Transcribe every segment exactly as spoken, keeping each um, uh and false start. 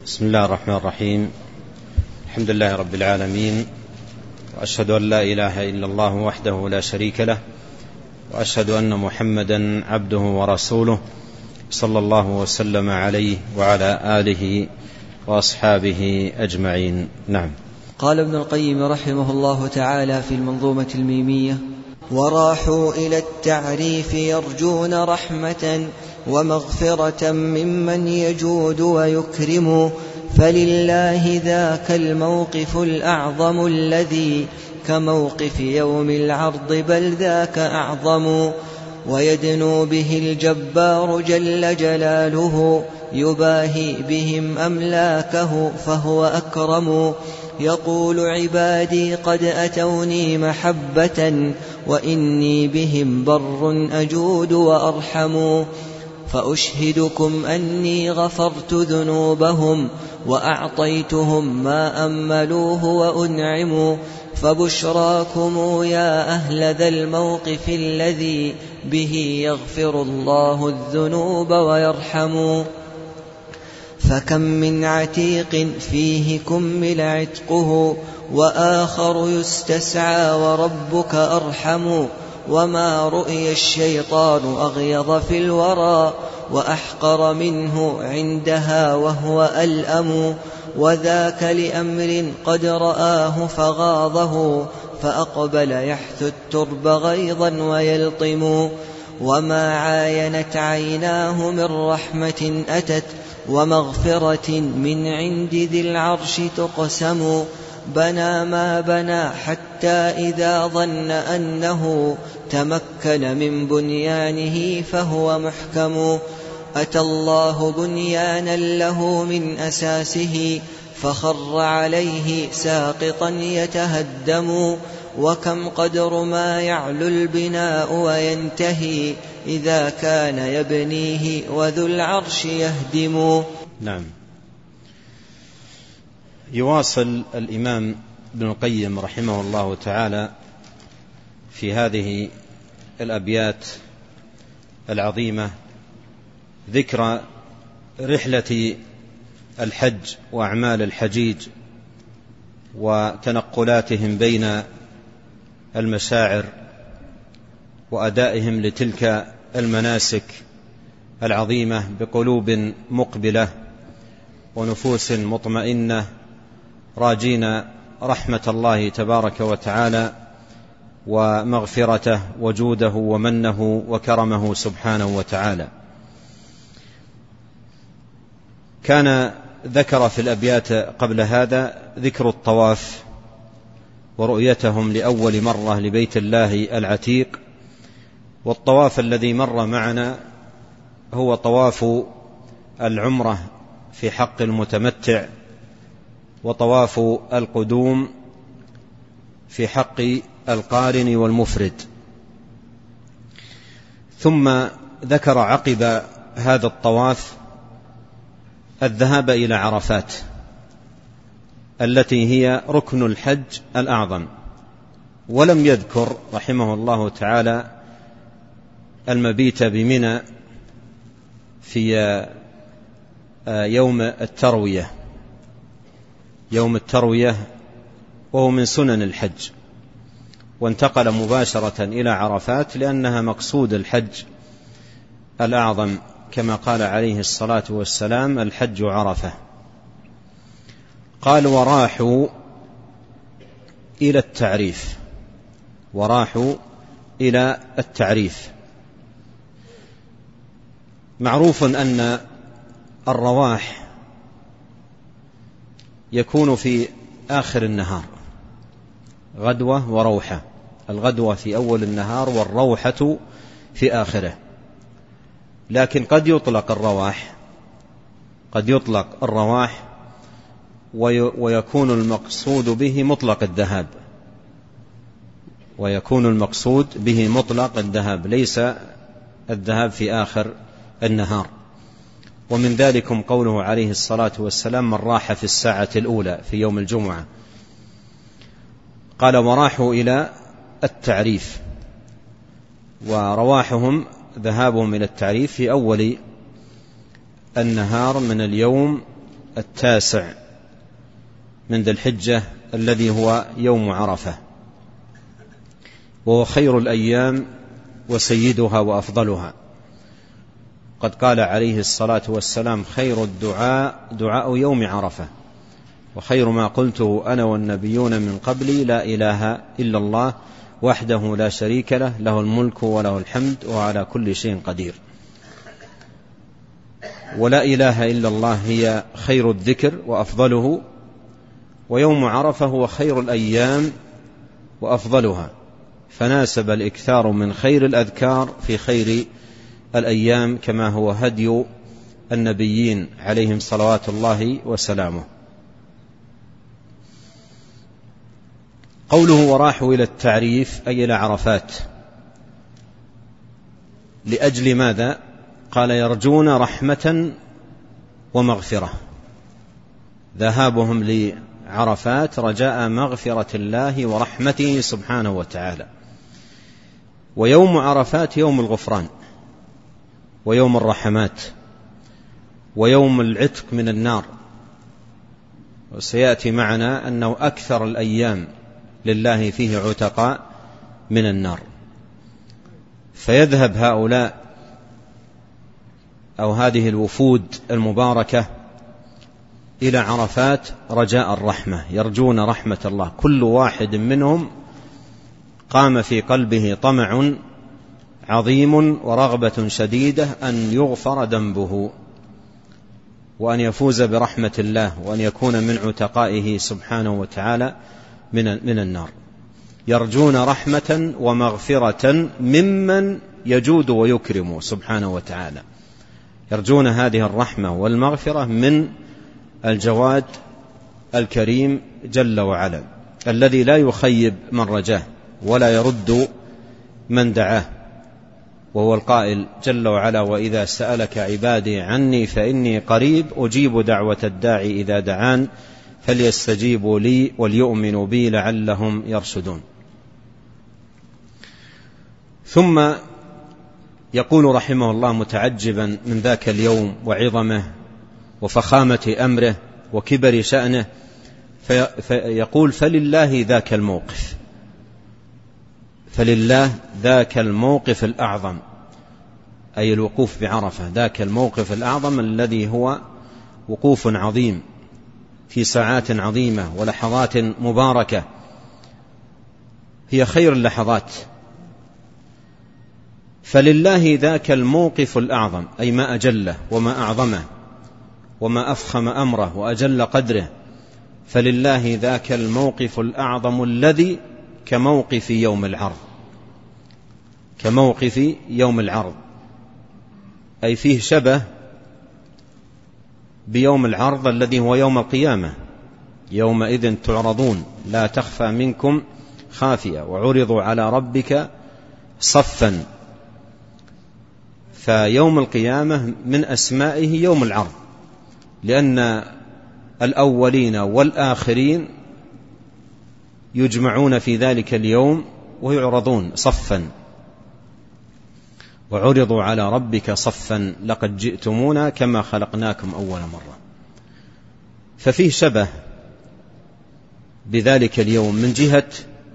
بسم الله الرحمن الرحيم. الحمد لله رب العالمين، وأشهد أن لا إله إلا الله وحده لا شريك له، وأشهد أن محمدا عبده ورسوله صلى الله وسلم عليه وعلى آله وأصحابه أجمعين. نعم. قال ابن القيم رحمه الله تعالى في المنظومة الميمية: وراحوا إلى التعريف يرجون رحمة ومغفرة ممن يجود ويكرم، فلله ذاك الموقف الأعظم الذي كموقف يوم العرض بل ذاك أعظم، ويدنو به الجبار جل جلاله يباهي بهم أملاكه فهو أكرم، يقول عبادي قد أتوني محبة وإني بهم بر أجود وأرحم، فأشهدكم أني غفرت ذنوبهم وأعطيتهم ما أملوه وأنعموا، فبشراكم يا أهل ذا الموقف الذي به يغفر الله الذنوب ويرحم، فكم من عتيق فيه كمل عتقه وآخر يستسعى وربك أرحم، وما رؤي الشيطان أغيظ في الورى وأحقر منه عندها وهو ألأم، وذاك لأمر قد رآه فغاضه فأقبل يحث الترب غيظا ويلطم، وما عاينت عيناه من رحمة أتت ومغفرة من عند ذي العرش تقسم، بنى ما بنى حتى إذا ظن أنه تمكن من بنيانه فهو محكم، أتى الله بنيانا له من أساسه فخر عليه ساقطا يتهدم، وكم قدر ما يعلو البناء وينتهي إذا كان يبنيه وذو العرش يهدم. نعم. يواصل الإمام ابن القيم رحمه الله تعالى في هذه الأبيات العظيمة ذكر رحلة الحج وأعمال الحجيج وتنقلاتهم بين المشاعر وأدائهم لتلك المناسك العظيمة بقلوب مقبلة ونفوس مطمئنة راجين رحمة الله تبارك وتعالى ومغفرته وجوده ومنه وكرمه سبحانه وتعالى. كان ذكر في الأبيات قبل هذا ذكر الطواف ورؤيتهم لأول مرة لبيت الله العتيق، والطواف الذي مر معنا هو طواف العمرة في حق المتمتع، وطواف القدوم في حق القارن والمفرد. ثم ذكر عقب هذا الطواف الذهاب إلى عرفات التي هي ركن الحج الأعظم، ولم يذكر رحمه الله تعالى المبيت بمنى في يوم التروية يوم التروية وهو من سنن الحج، وانتقل مباشرة إلى عرفات لأنها مقصود الحج الأعظم، كما قال عليه الصلاة والسلام: الحج عرفة. قال: وراحوا إلى التعريف. وراحوا إلى التعريف. معروف أن الرواح يكون في آخر النهار، غدوة وروحة، الغدوة في أول النهار والروحة في آخره، لكن قد يطلق الرواح قد يطلق الرواح ويكون المقصود به مطلق الذهاب ويكون المقصود به مطلق الذهاب ليس الذهاب في آخر النهار. ومن ذلكم قوله عليه الصلاة والسلام: من راح في الساعة الأولى في يوم الجمعة. قال: وراحوا إلى التعريف، ورواحهم ذهابهم إلى التعريف في أول النهار من اليوم التاسع من ذي الحجة الذي هو يوم عرفة، وهو خير الأيام وسيدها وأفضلها. قد قال عليه الصلاة والسلام: خير الدعاء دعاء يوم عرفة، وخير ما قلته أنا والنبيون من قبلي لا إله إلا الله وحده لا شريك له، له الملك وله الحمد وعلى كل شيء قدير. ولا إله إلا الله هي خير الذكر وأفضله، ويوم عرفة هو خير الأيام وأفضلها، فناسب الإكثار من خير الأذكار في خير الأيام، كما هو هدي النبيين عليهم صلوات الله وسلامه. قوله وراحوا إلى التعريف أي إلى عرفات، لأجل ماذا؟ قال: يرجون رحمة ومغفرة. ذهابهم لعرفات رجاء مغفرة الله ورحمته سبحانه وتعالى. ويوم عرفات يوم الغفران ويوم الرحمات ويوم العتق من النار، وسيأتي معنا أنه أكثر الأيام لله فيه عتقاء من النار. فيذهب هؤلاء أو هذه الوفود المباركة إلى عرفات رجاء الرحمة، يرجون رحمة الله. كل واحد منهم قام في قلبه طمع عظيم ورغبة شديدة أن يغفر ذنبه وأن يفوز برحمة الله وأن يكون من عتقائه سبحانه وتعالى من النار. يرجون رحمة ومغفرة ممن يجود ويكرم سبحانه وتعالى. يرجون هذه الرحمة والمغفرة من الجواد الكريم جل وعلا، الذي لا يخيب من رجاه ولا يرد من دعاه، وهو القائل جل وعلا: وإذا سألك عبادي عني فإني قريب أجيب دعوة الداعي إذا دعان فليستجيبوا لي وليؤمنوا بي لعلهم يرشدون. ثم يقول رحمه الله متعجبا من ذاك اليوم وعظمه وفخامة أمره وكبر شأنه، فيقول: فلله ذاك الموقف، فلله ذاك الموقف الأعظم، أي الوقوف بعرفة، ذاك الموقف الأعظم الذي هو وقوف عظيم في ساعات عظيمة ولحظات مباركة، هي خير اللحظات. فلله ذاك الموقف الأعظم، أي ما أجله وما أعظمه وما أفخم أمره وأجل قدره. فلله ذاك الموقف الأعظم الذي كموقف يوم العرض، كموقف يوم العرض، أي فيه شبه بيوم العرض الذي هو يوم القيامة. يومئذ تعرضون لا تخفى منكم خافية وعرضوا على ربك صفا. فيوم القيامة من أسمائه يوم العرض، لأن الأولين والآخرين يجمعون في ذلك اليوم ويعرضون صفا. وعرضوا على ربك صفا لقد جئتمونا كما خلقناكم أول مرة. ففيه شبه بذلك اليوم من جهة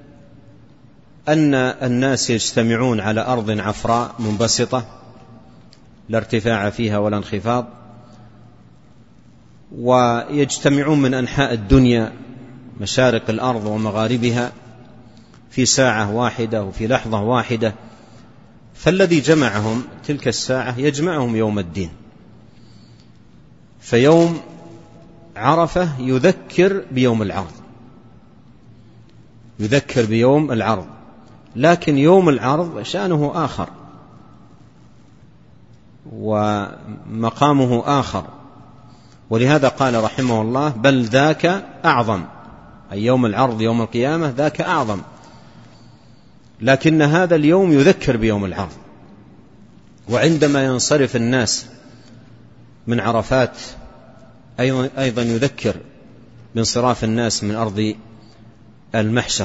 أن الناس يجتمعون على أرض عفراء منبسطة لا ارتفاع فيها ولا انخفاض، ويجتمعون من أنحاء الدنيا مشارق الأرض ومغاربها في ساعة واحدة وفي لحظة واحدة. فالذي جمعهم تلك الساعة يجمعهم يوم الدين. فيوم عرفة يذكر بيوم العرض، يذكر بيوم العرض، لكن يوم العرض شأنه آخر ومقامه آخر. ولهذا قال رحمه الله: بل ذاك أعظم، أي يوم العرض يوم القيامة ذاك أعظم، لكن هذا اليوم يذكر بيوم العرض. وعندما ينصرف الناس من عرفات أيضا يذكر بانصراف الناس من أرض المحشر.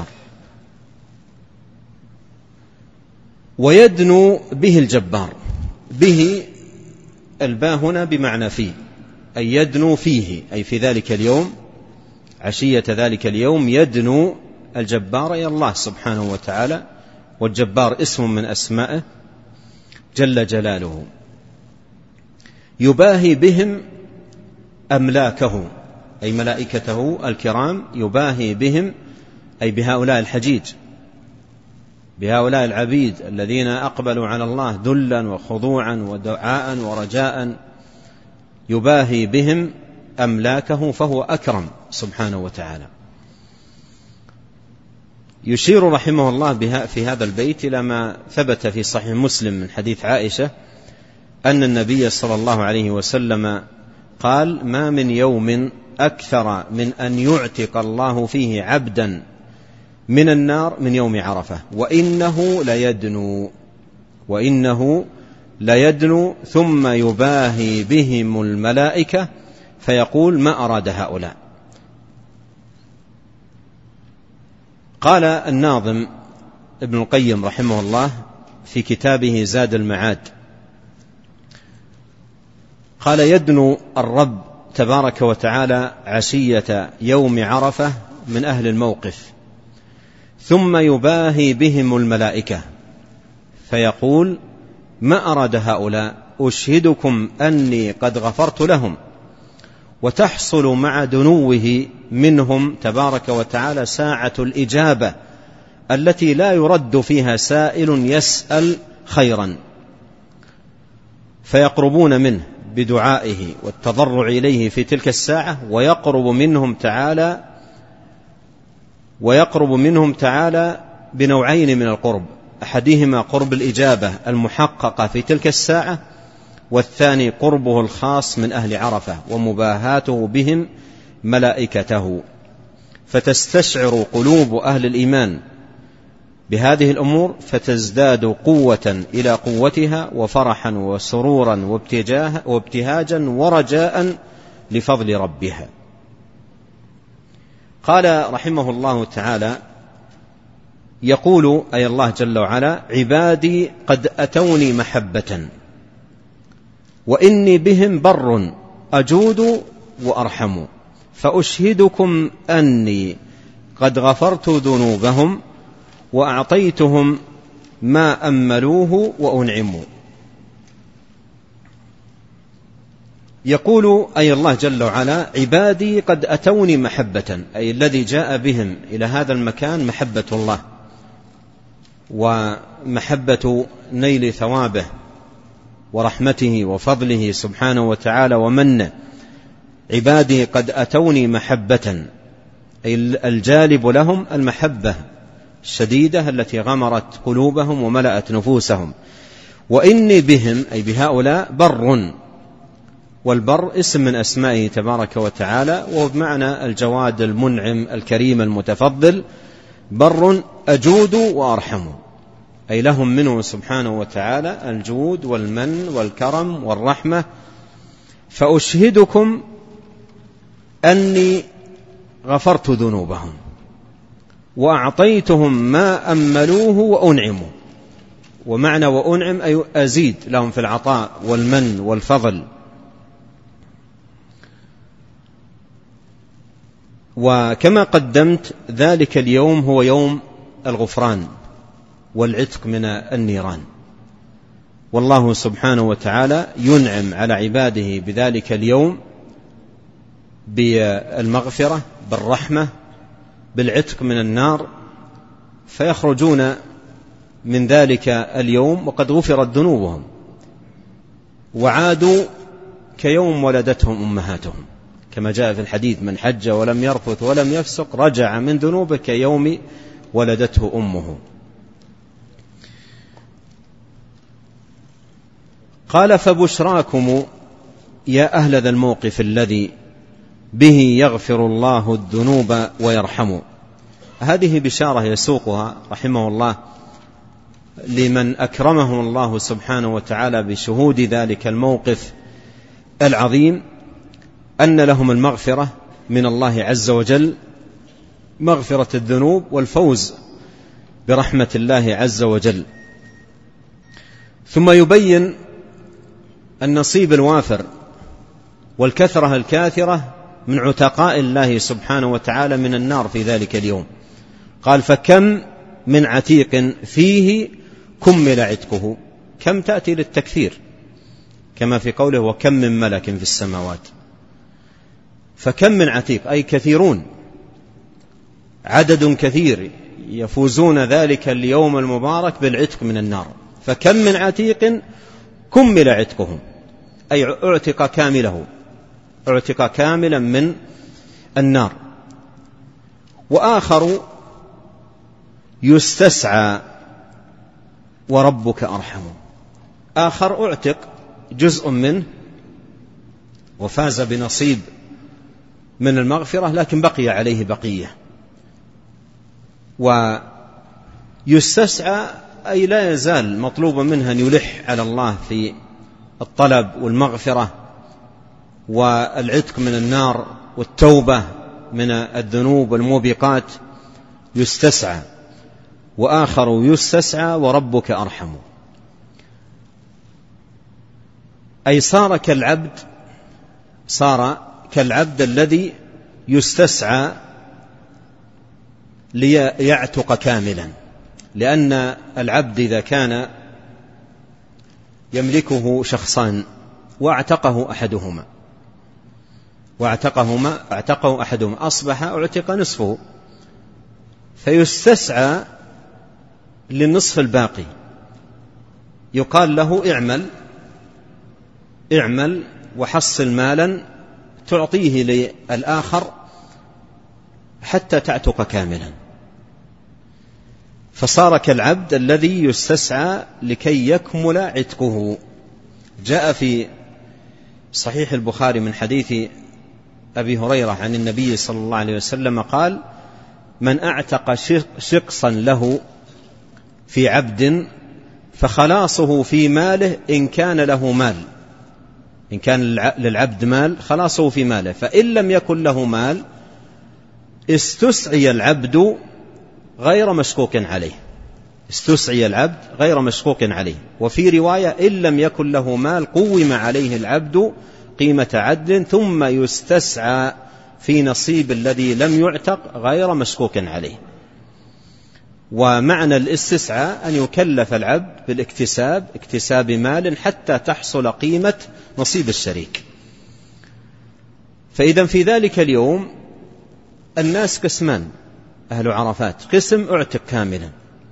ويدنو به الجبار، به الباء هنا بمعنى فيه، أي يدنو فيه، أي في ذلك اليوم، عشية ذلك اليوم يدنو الجبار إلى الله سبحانه وتعالى، والجبار اسم من أسمائه جل جلاله. يباهي بهم أملاكه، أي ملائكته الكرام، يباهي بهم أي بهؤلاء الحجيج، بهؤلاء العبيد الذين أقبلوا على الله ذلا وخضوعا ودعاء ورجاء، يباهي بهم أملاكه فهو أكرم سبحانه وتعالى. يشير رحمه الله في هذا البيت إلى ما ثبت في صحيح مسلم من حديث عائشة أن النبي صلى الله عليه وسلم قال: ما من يوم أكثر من أن يعتق الله فيه عبدا من النار من يوم عرفة، وإنه ليدنو وإنه ليدنو ثم يباهي بهم الملائكة فيقول: ما أراد هؤلاء. قال الناظم ابن القيم رحمه الله في كتابه زاد المعاد، قال: يدنو الرب تبارك وتعالى عشية يوم عرفة من أهل الموقف، ثم يباهي بهم الملائكة فيقول: ما أراد هؤلاء؟ أشهدكم أني قد غفرت لهم. وتحصل مع دنوه منهم تبارك وتعالى ساعة الإجابة التي لا يرد فيها سائل يسأل خيرا، فيقربون منه بدعائه والتضرع إليه في تلك الساعة، ويقرب منهم تعالى ويقرب منهم تعالى بنوعين من القرب: أحدهما قرب الإجابة المحققة في تلك الساعة، والثاني قربه الخاص من أهل عرفة ومباهاته بهم ملائكته. فتستشعر قلوب أهل الإيمان بهذه الأمور فتزداد قوة إلى قوتها، وفرحا وسرورا وابتهاجا ورجاء لفضل ربها. قال رحمه الله تعالى: يقول أي الله جل وعلا: عبادي قد أتوني محبة وإني بهم بر أجود وأرحم، فأشهدكم أني قد غفرت ذنوبهم وأعطيتهم ما أملوه وأنعموا. يقول أي الله جل وعلا: عبادي قد أتوني محبة، أي الذي جاء بهم إلى هذا المكان محبة الله ومحبة نيل ثوابه ورحمته وفضله سبحانه وتعالى ومنه. عبادي قد أتوني محبة، أي الجالب لهم المحبة الشديدة التي غمرت قلوبهم وملأت نفوسهم. وإني بهم أي بهؤلاء بر، والبر اسم من أسمائه تبارك وتعالى، وهو بمعنى الجواد المنعم الكريم المتفضل. بر أجود وأرحم، أي لهم منه سبحانه وتعالى الجود والمن والكرم والرحمة. فأشهدكم أني غفرت ذنوبهم وأعطيتهم ما أملوه وأنعموا. ومعنى وأنعم أي أزيد لهم في العطاء والمن والفضل. وكما قدمت ذلك اليوم هو يوم الغفران والعتق من النيران، والله سبحانه وتعالى ينعم على عباده بذلك اليوم بالمغفرة بالرحمة بالعتق من النار، فيخرجون من ذلك اليوم وقد غفرت ذنوبهم وعادوا كيوم ولدتهم أمهاتهم، كما جاء في الحديث: من حج ولم يرفث ولم يفسق رجع من ذنوبه كيوم ولدته أمه. قال: فبشراكم يا أهل ذا الموقف الذي به يغفر الله الذنوب ويرحم. هذه بشارة يسوقها رحمه الله لمن أكرمه الله سبحانه وتعالى بشهود ذلك الموقف العظيم، أن لهم المغفرة من الله عز وجل، مغفرة الذنوب والفوز برحمة الله عز وجل. ثم يبين النصيب الوافر والكثرة الكاثرة من عتقاء الله سبحانه وتعالى من النار في ذلك اليوم. قال فكم من عتيق فيه كمل عتقه. كم تأتي للتكثير كما في قوله وكم من ملك في السماوات. فكم من عتيق أي كثيرون، عدد كثير يفوزون ذلك اليوم المبارك بالعتق من النار. فكم من عتيق كمل عتقه أي اعتق كامله، اعتق كاملا من النار. وآخر يستسعى وربك أرحم. آخر اعتق جزء منه وفاز بنصيب من المغفرة لكن بقي عليه بقية. ويستسعى أي لا يزال مطلوبا منها أن يلح على الله في الطلب والمغفرة والعتق من النار والتوبة من الذنوب والموبقات. يستسعى. وآخر يستسعى وربك أرحم أي صار كالعبد، صار كالعبد الذي يستسعى ليعتق كاملا. لأن العبد إذا كان يملكه شخصان واعتقه أحدهما واعتقهما اعتقه أحدهما أصبح اعتق نصفه، فيستسعى للنصف الباقي. يقال له اعمل اعمل وحصل مالا تعطيه للآخر حتى تعتق كاملا. فصار كالعبد الذي يستسعى لكي يكمل عتقه. جاء في صحيح البخاري من حديث أبي هريرة عن النبي صلى الله عليه وسلم قال من أعتق شقصا له في عبد فخلاصه في ماله إن كان له مال، إن كان للعبد مال خلاصه في ماله، فإن لم يكن له مال استسعي العبد غير مشكوك عليه. استسعي العبد غير مشكوك عليه. وفي رواية إن لم يكن له مال قوم عليه العبد قيمة عدل ثم يستسعى في نصيب الذي لم يعتق غير مشكوك عليه. ومعنى الاستسعاء أن يكلف العبد بالاكتساب اكتساب مال حتى تحصل قيمة نصيب الشريك. فإذا في ذلك اليوم الناس قسمان أهل عرفات، قسم اعتق كاملا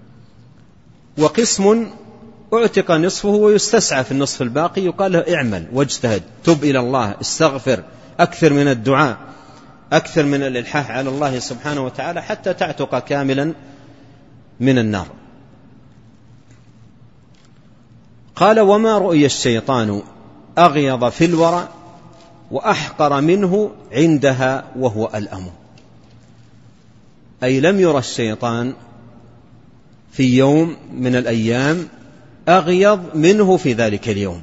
وقسم اعتق نصفه ويستسعى في النصف الباقي. يقال له اعمل واجتهد، تب إلى الله، استغفر، أكثر من الدعاء، أكثر من الإلحاح على الله سبحانه وتعالى حتى تعتق كاملا من النار. قال وما رؤي الشيطان أغيظ في الورى وأحقر منه عندها وهو ألأم. أي لم يرى الشيطان في يوم من الأيام أغيظ منه في ذلك اليوم.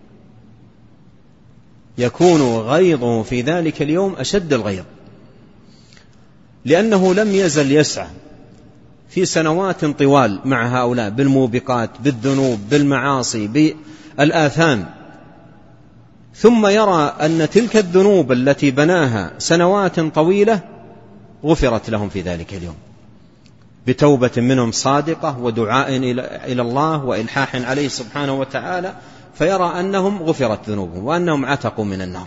يكون غيظه في ذلك اليوم أشد الغيظ، لأنه لم يزل يسعى في سنوات طوال مع هؤلاء بالموبقات، بالذنوب، بالمعاصي، بالآثام، ثم يرى أن تلك الذنوب التي بناها سنوات طويلة غفرت لهم في ذلك اليوم بتوبة منهم صادقة ودعاء إلى الله وإلحاح عليه سبحانه وتعالى، فيرى أنهم غفرت ذنوبهم وأنهم عتقوا من النار.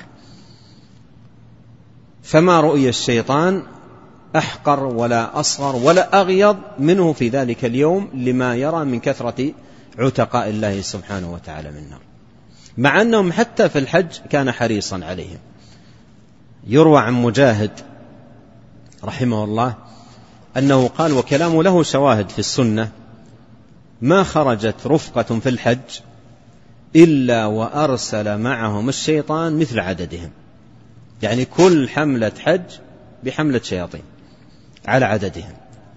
فما رؤي الشيطان أحقر ولا أصغر ولا أغيض منه في ذلك اليوم لما يرى من كثرة عتقاء الله سبحانه وتعالى من النار، مع أنهم حتى في الحج كان حريصا عليهم. يروى عن مجاهد رحمه الله أنه قال وكلام له شواهد في السنة ما خرجت رفقة في الحج إلا وأرسل معهم الشيطان مثل عددهم. يعني كل حملة حج بحملة شياطين على عددهم.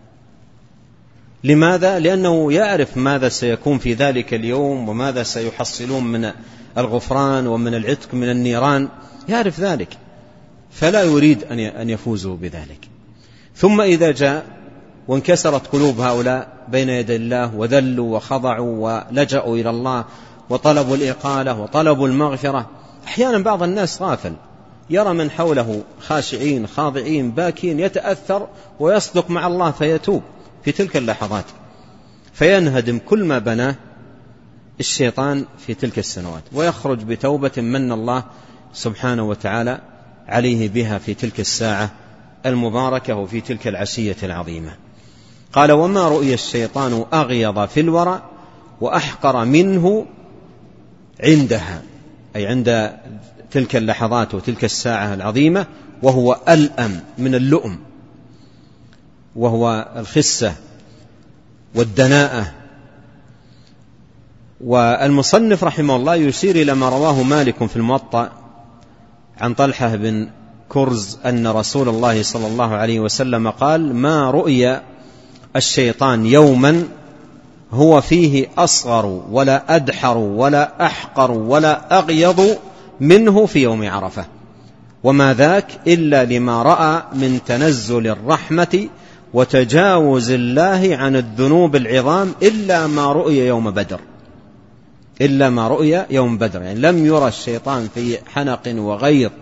لماذا؟ لأنه يعرف ماذا سيكون في ذلك اليوم وماذا سيحصلون من الغفران ومن العتق من النيران، يعرف ذلك، فلا يريد أن يفوزوا بذلك. ثم إذا جاء وانكسرت قلوب هؤلاء بين يدي الله وذلوا وخضعوا ولجأوا إلى الله وطلبوا الإقالة وطلبوا المغفرة، أحيانا بعض الناس غافل يرى من حوله خاشعين خاضعين باكين، يتأثر ويصدق مع الله فيتوب في تلك اللحظات، فينهدم كل ما بناه الشيطان في تلك السنوات، ويخرج بتوبة من الله سبحانه وتعالى عليه بها في تلك الساعة المباركة وفي تلك العشية العظيمة. قال: وما رؤي الشيطان أغيض في الورى وأحقر منه عندها، أي عند تلك اللحظات وتلك الساعة العظيمة، وهو ألأم من اللؤم، وهو الخسة والدناءة. والمصنف رحمه الله يشير إلى ما رواه مالك في الموطأ عن طلحة بن كرز أن رسول الله صلى الله عليه وسلم قال: ما رؤي الشيطان يوما هو فيه أصغر ولا أدحر ولا أحقر ولا أغيض منه في يوم عرفة، وما ذاك إلا لما رأى من تنزل الرحمة وتجاوز الله عن الذنوب العظام، إلا ما رؤي يوم بدر، إلا ما رؤي يوم بدر، يعني لم يرى الشيطان في حنق وغيظ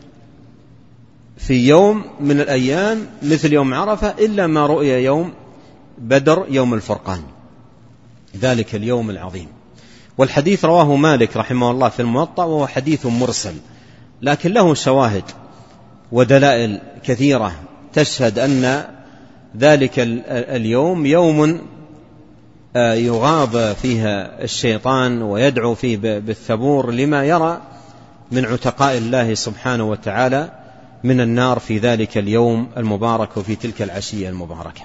في يوم من الأيام مثل يوم عرفة إلا ما رؤي يوم بدر، يوم الفرقان، ذلك اليوم العظيم. والحديث رواه مالك رحمه الله في الموطأ، وهو حديث مرسل، لكن له شواهد ودلائل كثيرة تشهد أن ذلك اليوم يوم يغاض فيها الشيطان ويدعو فيه بالثبور لما يرى من عتقاء الله سبحانه وتعالى من النار في ذلك اليوم المبارك وفي تلك العشية المباركة.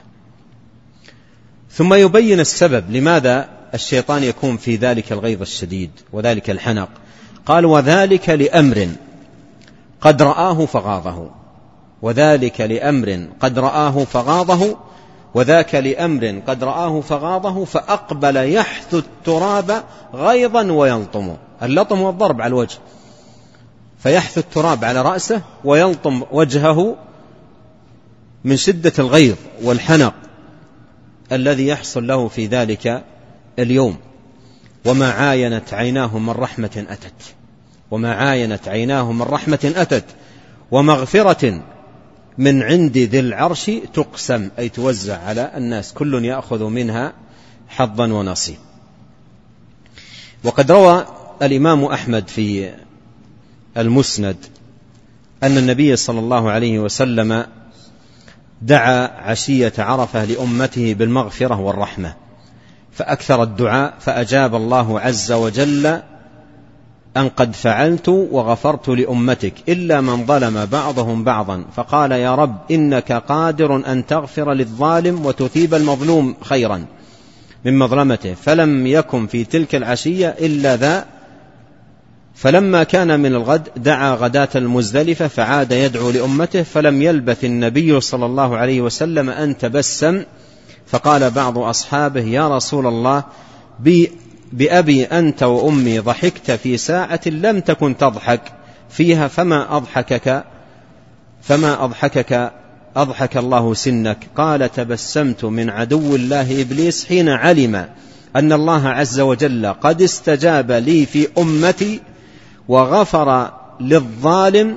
ثم يبين السبب لماذا الشيطان يكون في ذلك الغيظ الشديد وذلك الحنق. قال: وذلك لأمر قد رآه فغاضه، وذلك لأمر قد رآه فغاضه وذاك لأمر قد رآه فغاضه فأقبل يحث التراب غيظا ويلطم. اللطم هو الضرب على الوجه، فيحث التراب على رأسه ويلطم وجهه من شدة الغيظ والحنق الذي يحصل له في ذلك اليوم. وما عاينت عيناه من رحمة أتت، وما عاينت عيناه من رحمة أتت ومغفرة من عند ذي العرش تقسم، أي توزع على الناس، كل يأخذ منها حظا ونصيب. وقد روى الإمام أحمد في المسند أن النبي صلى الله عليه وسلم دعا عشية عرفة لأمته بالمغفرة والرحمة، فأكثر الدعاء، فأجاب الله عز وجل أن قد فعلت وغفرت لأمتك إلا من ظلم بعضهم بعضا، فقال: يا رب إنك قادر أن تغفر للظالم وتثيب المظلوم خيرا من مظلمته، فلم يكن في تلك العشية إلا ذا. فلما كان من الغد دعا غداة المزدلفة فعاد يدعو لأمته، فلم يلبث النبي صلى الله عليه وسلم أن تبسم، فقال بعض أصحابه: يا رسول الله بأبي أنت وأمي ضحكت في ساعة لم تكن تضحك فيها، فما أضحكك فما أضحكك أضحك الله سنك؟ قال: تبسمت من عدو الله إبليس حين علم أن الله عز وجل قد استجاب لي في أمتي وغفر للظالم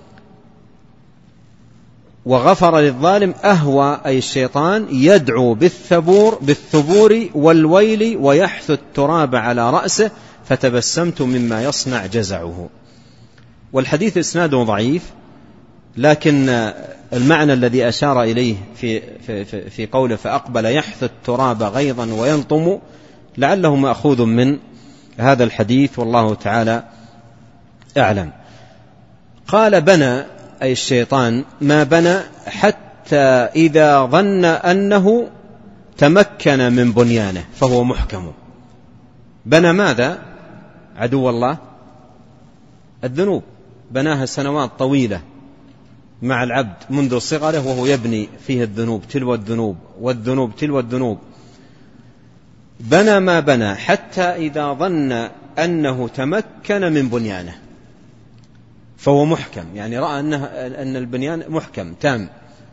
وغفر للظالم أهوى، أي الشيطان، يدعو بالثبور بالثبور والويل ويحث التراب على رأسه، فتبسمت مما يصنع جزعه. والحديث إسناده ضعيف، لكن المعنى الذي أشار إليه في, في, في, في قوله فأقبل يحث التراب غيظا ويلطم لعله مأخوذ من هذا الحديث، والله تعالى أعلم. قال: بنى، أي الشيطان، ما بنى حتى إذا ظن أنه تمكن من بنيانه فهو محكم. بنى ماذا؟ عدو الله الذنوب، بناها سنوات طويلة مع العبد منذ صغره وهو يبني فيه الذنوب تلو الذنوب والذنوب تلو الذنوب. بنى ما بنى حتى إذا ظن أنه تمكن من بنيانه فهو محكم، يعني رأى أنه أن البنيان محكم تام.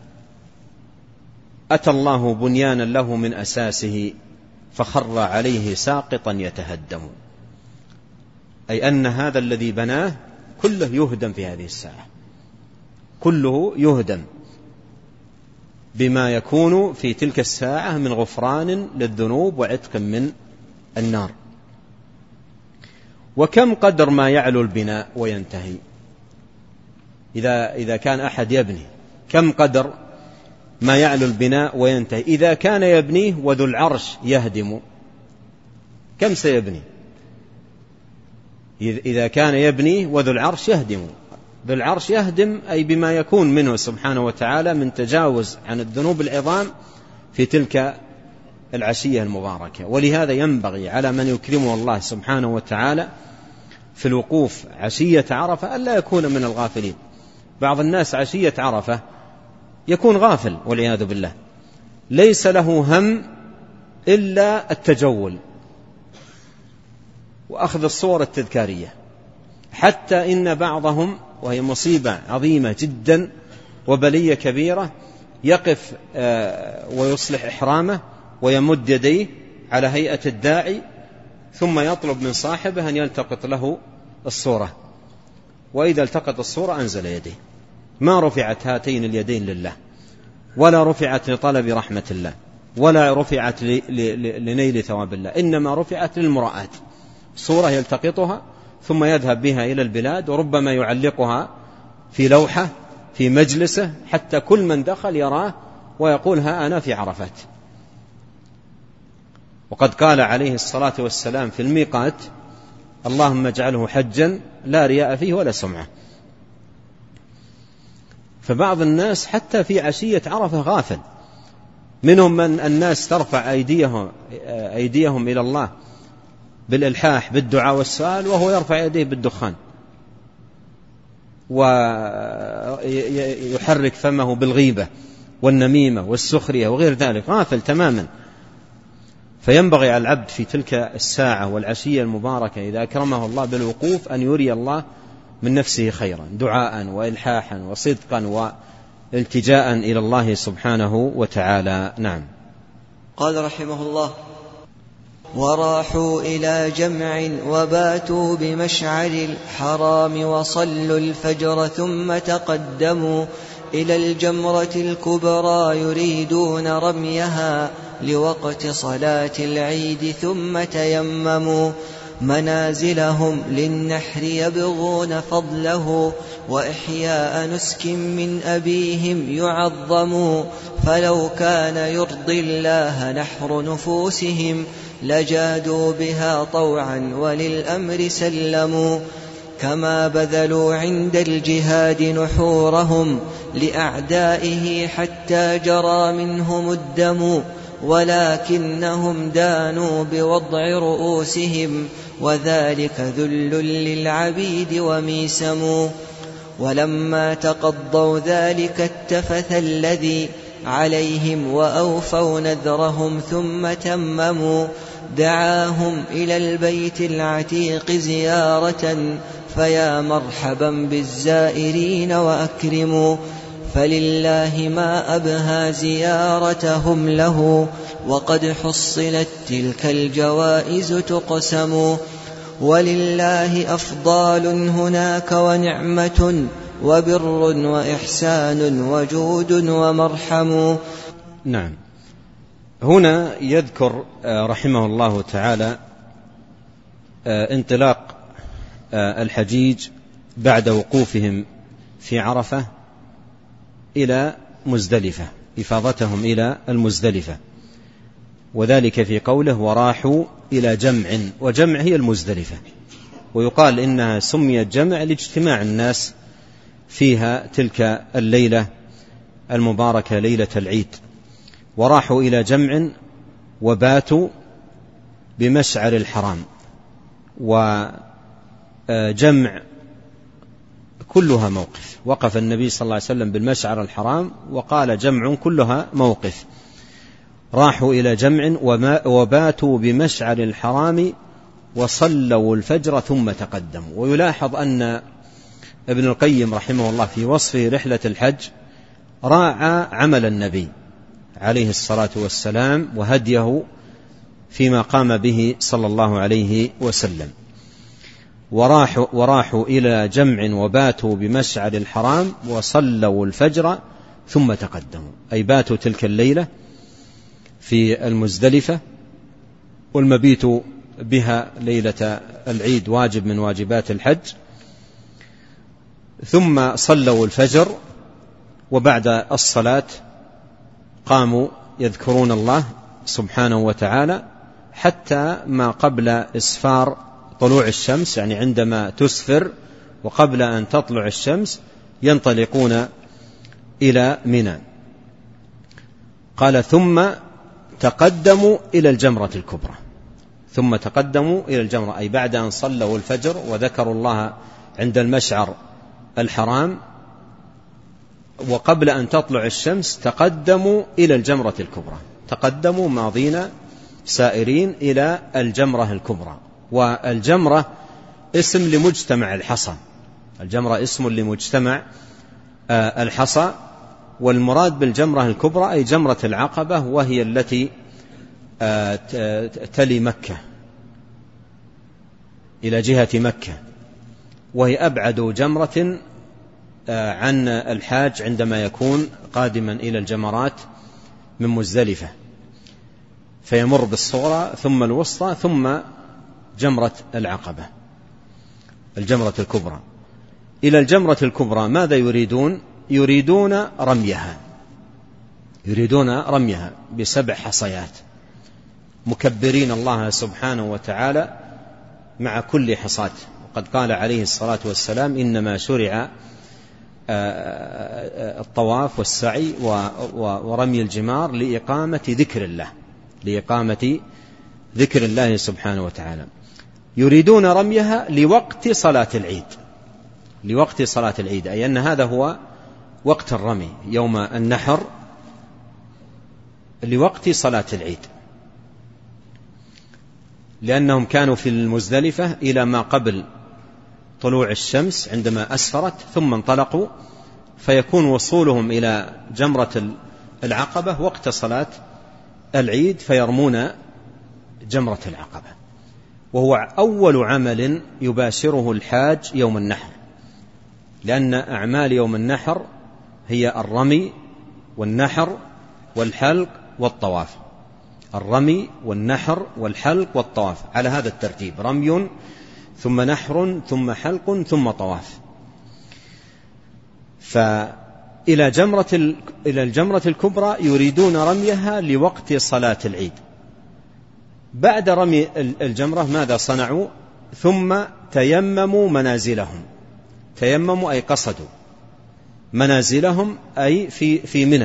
أتى الله بنيانا له من أساسه فخر عليه ساقطا يتهدم، أي أن هذا الذي بناه كله يهدم في هذه الساعة، كله يهدم بما يكون في تلك الساعة من غفران للذنوب وعتق من النار. وكم قدر ما يعلو البناء وينتهي؟ إذا, إذا كان أحد يبني كم قدر ما يعلو البناء وينتهي؟ إذا كان يبنيه وذو العرش يهدم كم سيبني؟ إذا كان يبنيه وذو العرش يهدم. ذو العرش يهدم أي بما يكون منه سبحانه وتعالى من تجاوز عن الذنوب العظام في تلك العشية المباركة. ولهذا ينبغي على من يكرمه الله سبحانه وتعالى في الوقوف عشية عرفة ألا يكون من الغافلين. بعض الناس عشية عرفة يكون غافل والعياذ بالله، ليس له هم إلا التجول وأخذ الصور التذكارية، حتى إن بعضهم، وهي مصيبة عظيمة جدا وبلية كبيرة، يقف ويصلح إحرامه ويمد يديه على هيئة الداعي ثم يطلب من صاحبه أن يلتقط له الصورة، وإذا التقط الصورة أنزل يديه. ما رفعت هاتين اليدين لله، ولا رفعت لطلب رحمة الله، ولا رفعت لنيل ثواب الله، إنما رفعت للمراءة. صورة يلتقطها ثم يذهب بها إلى البلاد، وربما يعلقها في لوحة في مجلسه حتى كل من دخل يراه ويقول ها أنا في عرفات. وقد قال عليه الصلاة والسلام في الميقات: اللهم اجعله حجا لا رياء فيه ولا سمعة. فبعض الناس حتى في عشية عرفة غافل، منهم من الناس ترفع أيديهم, أيديهم إلى الله بالإلحاح بالدعاء والسؤال وهو يرفع يديه بالدخان، ويحرك فمه بالغيبة والنميمة والسخرية وغير ذلك، غافل تماما. فينبغي على العبد في تلك الساعة والعشية المباركة إذا أكرمه الله بالوقوف أن يري الله من نفسه خيرا، دعاء وإلحاحا وصدقا والتجاء إلى الله سبحانه وتعالى. نعم. قال رحمه الله: وراحوا إلى جمع وباتوا بمشعر الحرام وصلوا الفجر ثم تقدموا إلى الجمرة الكبرى يريدون رميها لوقت صلاة العيد ثم تيمموا منازلهم للنحر يبغون فضله وإحياء نسك من أبيهم يعظم. فلو كان يرضي الله نحر نفوسهم لجادوا بها طوعا وللأمر سلموا. كما بذلوا عند الجهاد نحورهم لأعدائه حتى جرى منهم الدم، ولكنهم دانوا بوضع رؤوسهم وذلك ذل للعبيد وميسم. ولما تقضوا ذلك التفث الذي عليهم وأوفوا نذرهم ثم تمموا. دعاهم إلى البيت العتيق زيارة فيا مرحبا بالزائرين وأكرموا. فلله ما أبهى زيارتهم له وقد حصلت تلك الجوائز تقسم. ولله أفضال هناك ونعمة وبر وإحسان وجود ومرحم. نعم. هنا يذكر رحمه الله تعالى انطلاق الحجيج بعد وقوفهم في عرفة إلى مزدلفة، إفاضتهم إلى المزدلفة، وذلك في قوله وراحوا إلى جمع، وجمع هي المزدلفة، ويقال إنها سميت جمع لاجتماع الناس فيها تلك الليلة المباركة ليلة العيد. وراحوا إلى جمع وباتوا بمشعر الحرام، وجمع كلها موقف، وقف النبي صلى الله عليه وسلم بالمشعر الحرام وقال جمع كلها موقف. راحوا إلى جمع وباتوا بمشعر الحرام وصلوا الفجر ثم تقدموا. ويلاحظ أن ابن القيم رحمه الله في وصفه رحلة الحج راعى عمل النبي عليه الصلاة والسلام وهديه فيما قام به صلى الله عليه وسلم. وراحوا, وراحوا إلى جمع وباتوا بمشعر الحرام وصلوا الفجر ثم تقدموا، أي باتوا تلك الليلة في المزدلفة، والمبيت بها ليلة العيد واجب من واجبات الحج، ثم صلوا الفجر، وبعد الصلاة قاموا يذكرون الله سبحانه وتعالى حتى ما قبل إسفار طلوع الشمس، يعني عندما تسفر وقبل أن تطلع الشمس ينطلقون إلى منى. قال ثم تقدموا إلى الجمرة الكبرى، ثم تقدموا إلى الجمرة، أي بعد أن صلوا الفجر وذكروا الله عند المشعر الحرام وقبل أن تطلع الشمس تقدموا إلى الجمرة الكبرى، تقدموا ماضين سائرين إلى الجمرة الكبرى. والجمرة اسم لمجتمع الحصى، الجمرة اسم لمجتمع الحصى، والمراد بالجمرة الكبرى أي جمرة العقبة، وهي التي تلي مكة إلى جهة مكة، وهي أبعد جمرة عن الحاج عندما يكون قادما إلى الجمرات من مزدلفة، فيمر بالصغرى ثم الوسطى ثم جمرة العقبة الجمرة الكبرى. إلى الجمرة الكبرى ماذا يريدون؟ يريدون رميها، يريدون رميها بسبع حصيات مكبرين الله سبحانه وتعالى مع كل حصاة. وقد قال عليه الصلاة والسلام إنما شرع الطواف والسعي ورمي الجمار لإقامة ذكر الله، لإقامة ذكر الله سبحانه وتعالى. يريدون رميها لوقت صلاة العيد، لوقت صلاة العيد، أي أن هذا هو وقت الرمي يوم النحر لوقت صلاة العيد، لأنهم كانوا في المزدلفة إلى ما قبل طلوع الشمس عندما أسفرت ثم انطلقوا، فيكون وصولهم إلى جمرة العقبة وقت صلاة العيد فيرمون جمرة العقبة، وهو أول عمل يباشره الحاج يوم النحر، لأن أعمال يوم النحر هي الرمي والنحر والحلق والطواف، الرمي والنحر والحلق والطواف على هذا الترتيب، رمي ثم نحر ثم حلق ثم طواف. فإلى جمرة إلى الجمرة الكبرى يريدون رميها لوقت صلاة العيد. بعد رمي الجمرة ماذا صنعوا؟ ثم تيمموا منازلهم، تيمموا أي قصدوا منازلهم أي في في منى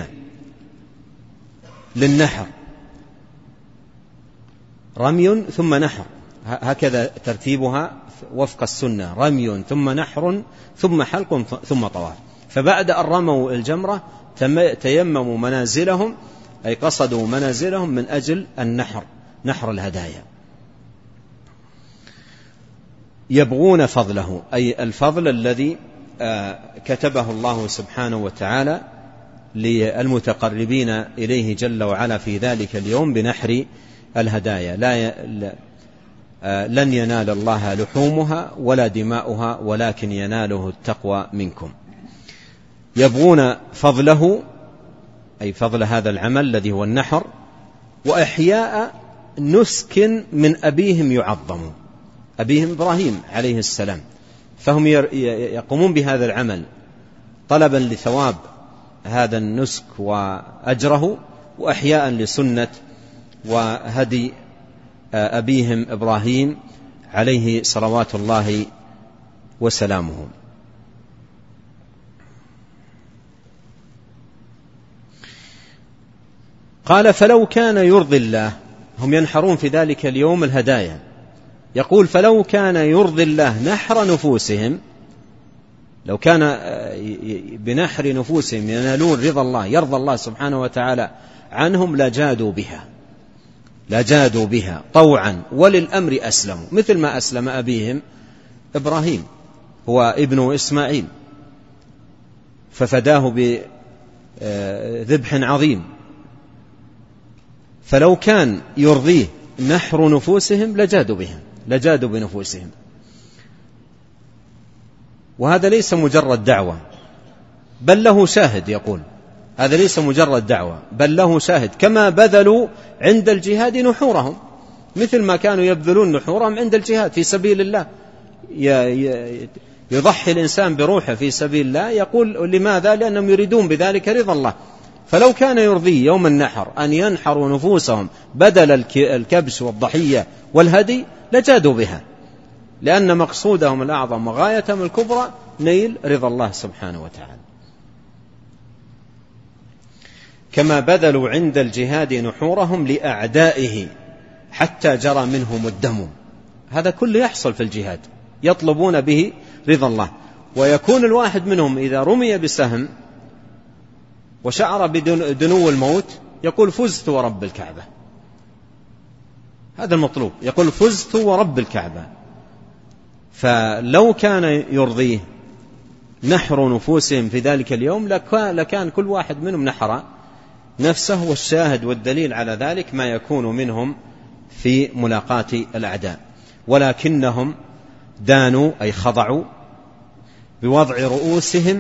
للنحر، رمي ثم نحر، هكذا ترتيبها وفق السنة، رمي ثم نحر ثم حلق ثم طواف. فبعد أن رموا الجمرة تيمموا منازلهم أي قصدوا منازلهم من أجل النحر، نحر الهدايا. يبغون فضله أي الفضل الذي كتبه الله سبحانه وتعالى للمتقربين إليه جل وعلا في ذلك اليوم بنحر الهدايا. لا ي... لن ينال الله لحومها ولا دماؤها ولكن يناله التقوى منكم. يبغون فضله أي فضل هذا العمل الذي هو النحر، وإحياء نسك من أبيهم يعظم، أبيهم إبراهيم عليه السلام، فهم يقومون بهذا العمل طلبا لثواب هذا النسك وأجره، وأحياء لسنة وهدي أبيهم إبراهيم عليه صلوات الله وسلامه. قال فلو كان يرضي الله، هم ينحرون في ذلك اليوم الهدايا، يقول فلو كان يرضي الله نحر نفوسهم، لو كان بنحر نفوسهم ينالون رضا الله، يرضى الله سبحانه وتعالى عنهم لجادوا بها، لجادوا بها طوعا وللأمر أسلموا، مثل ما أسلم أبيهم إبراهيم هو ابن إسماعيل ففداه بذبح عظيم. فلو كان يرضيه نحر نفوسهم لجادوا بهم، لجادوا بنفوسهم. وهذا ليس مجرد دعوة بل له شاهد، يقول هذا ليس مجرد دعوة بل له شاهد، كما بذلوا عند الجهاد نحورهم، مثل ما كانوا يبذلون نحورهم عند الجهاد في سبيل الله. يضحي الإنسان بروحه في سبيل الله، يقول لماذا؟ لأنهم يريدون بذلك رضا الله. فلو كان يرضي يوم النحر أن ينحروا نفوسهم بدل الكبش والضحية والهدي لجادوا بها، لأن مقصودهم الأعظم وغايتهم الكبرى نيل رضا الله سبحانه وتعالى. كما بذلوا عند الجهاد نحورهم لأعدائه حتى جرى منهم الدم. هذا كله يحصل في الجهاد، يطلبون به رضا الله. ويكون الواحد منهم إذا رمي بسهم وشعر بدنو الموت يقول فزت ورب الكعبة، هذا المطلوب، يقول فزت ورب الكعبة. فلو كان يرضيه نحر نفوسهم في ذلك اليوم لكان كل واحد منهم نحر نفسه، والشاهد والدليل على ذلك ما يكون منهم في ملاقاة الأعداء. ولكنهم دانوا أي خضعوا بوضع رؤوسهم،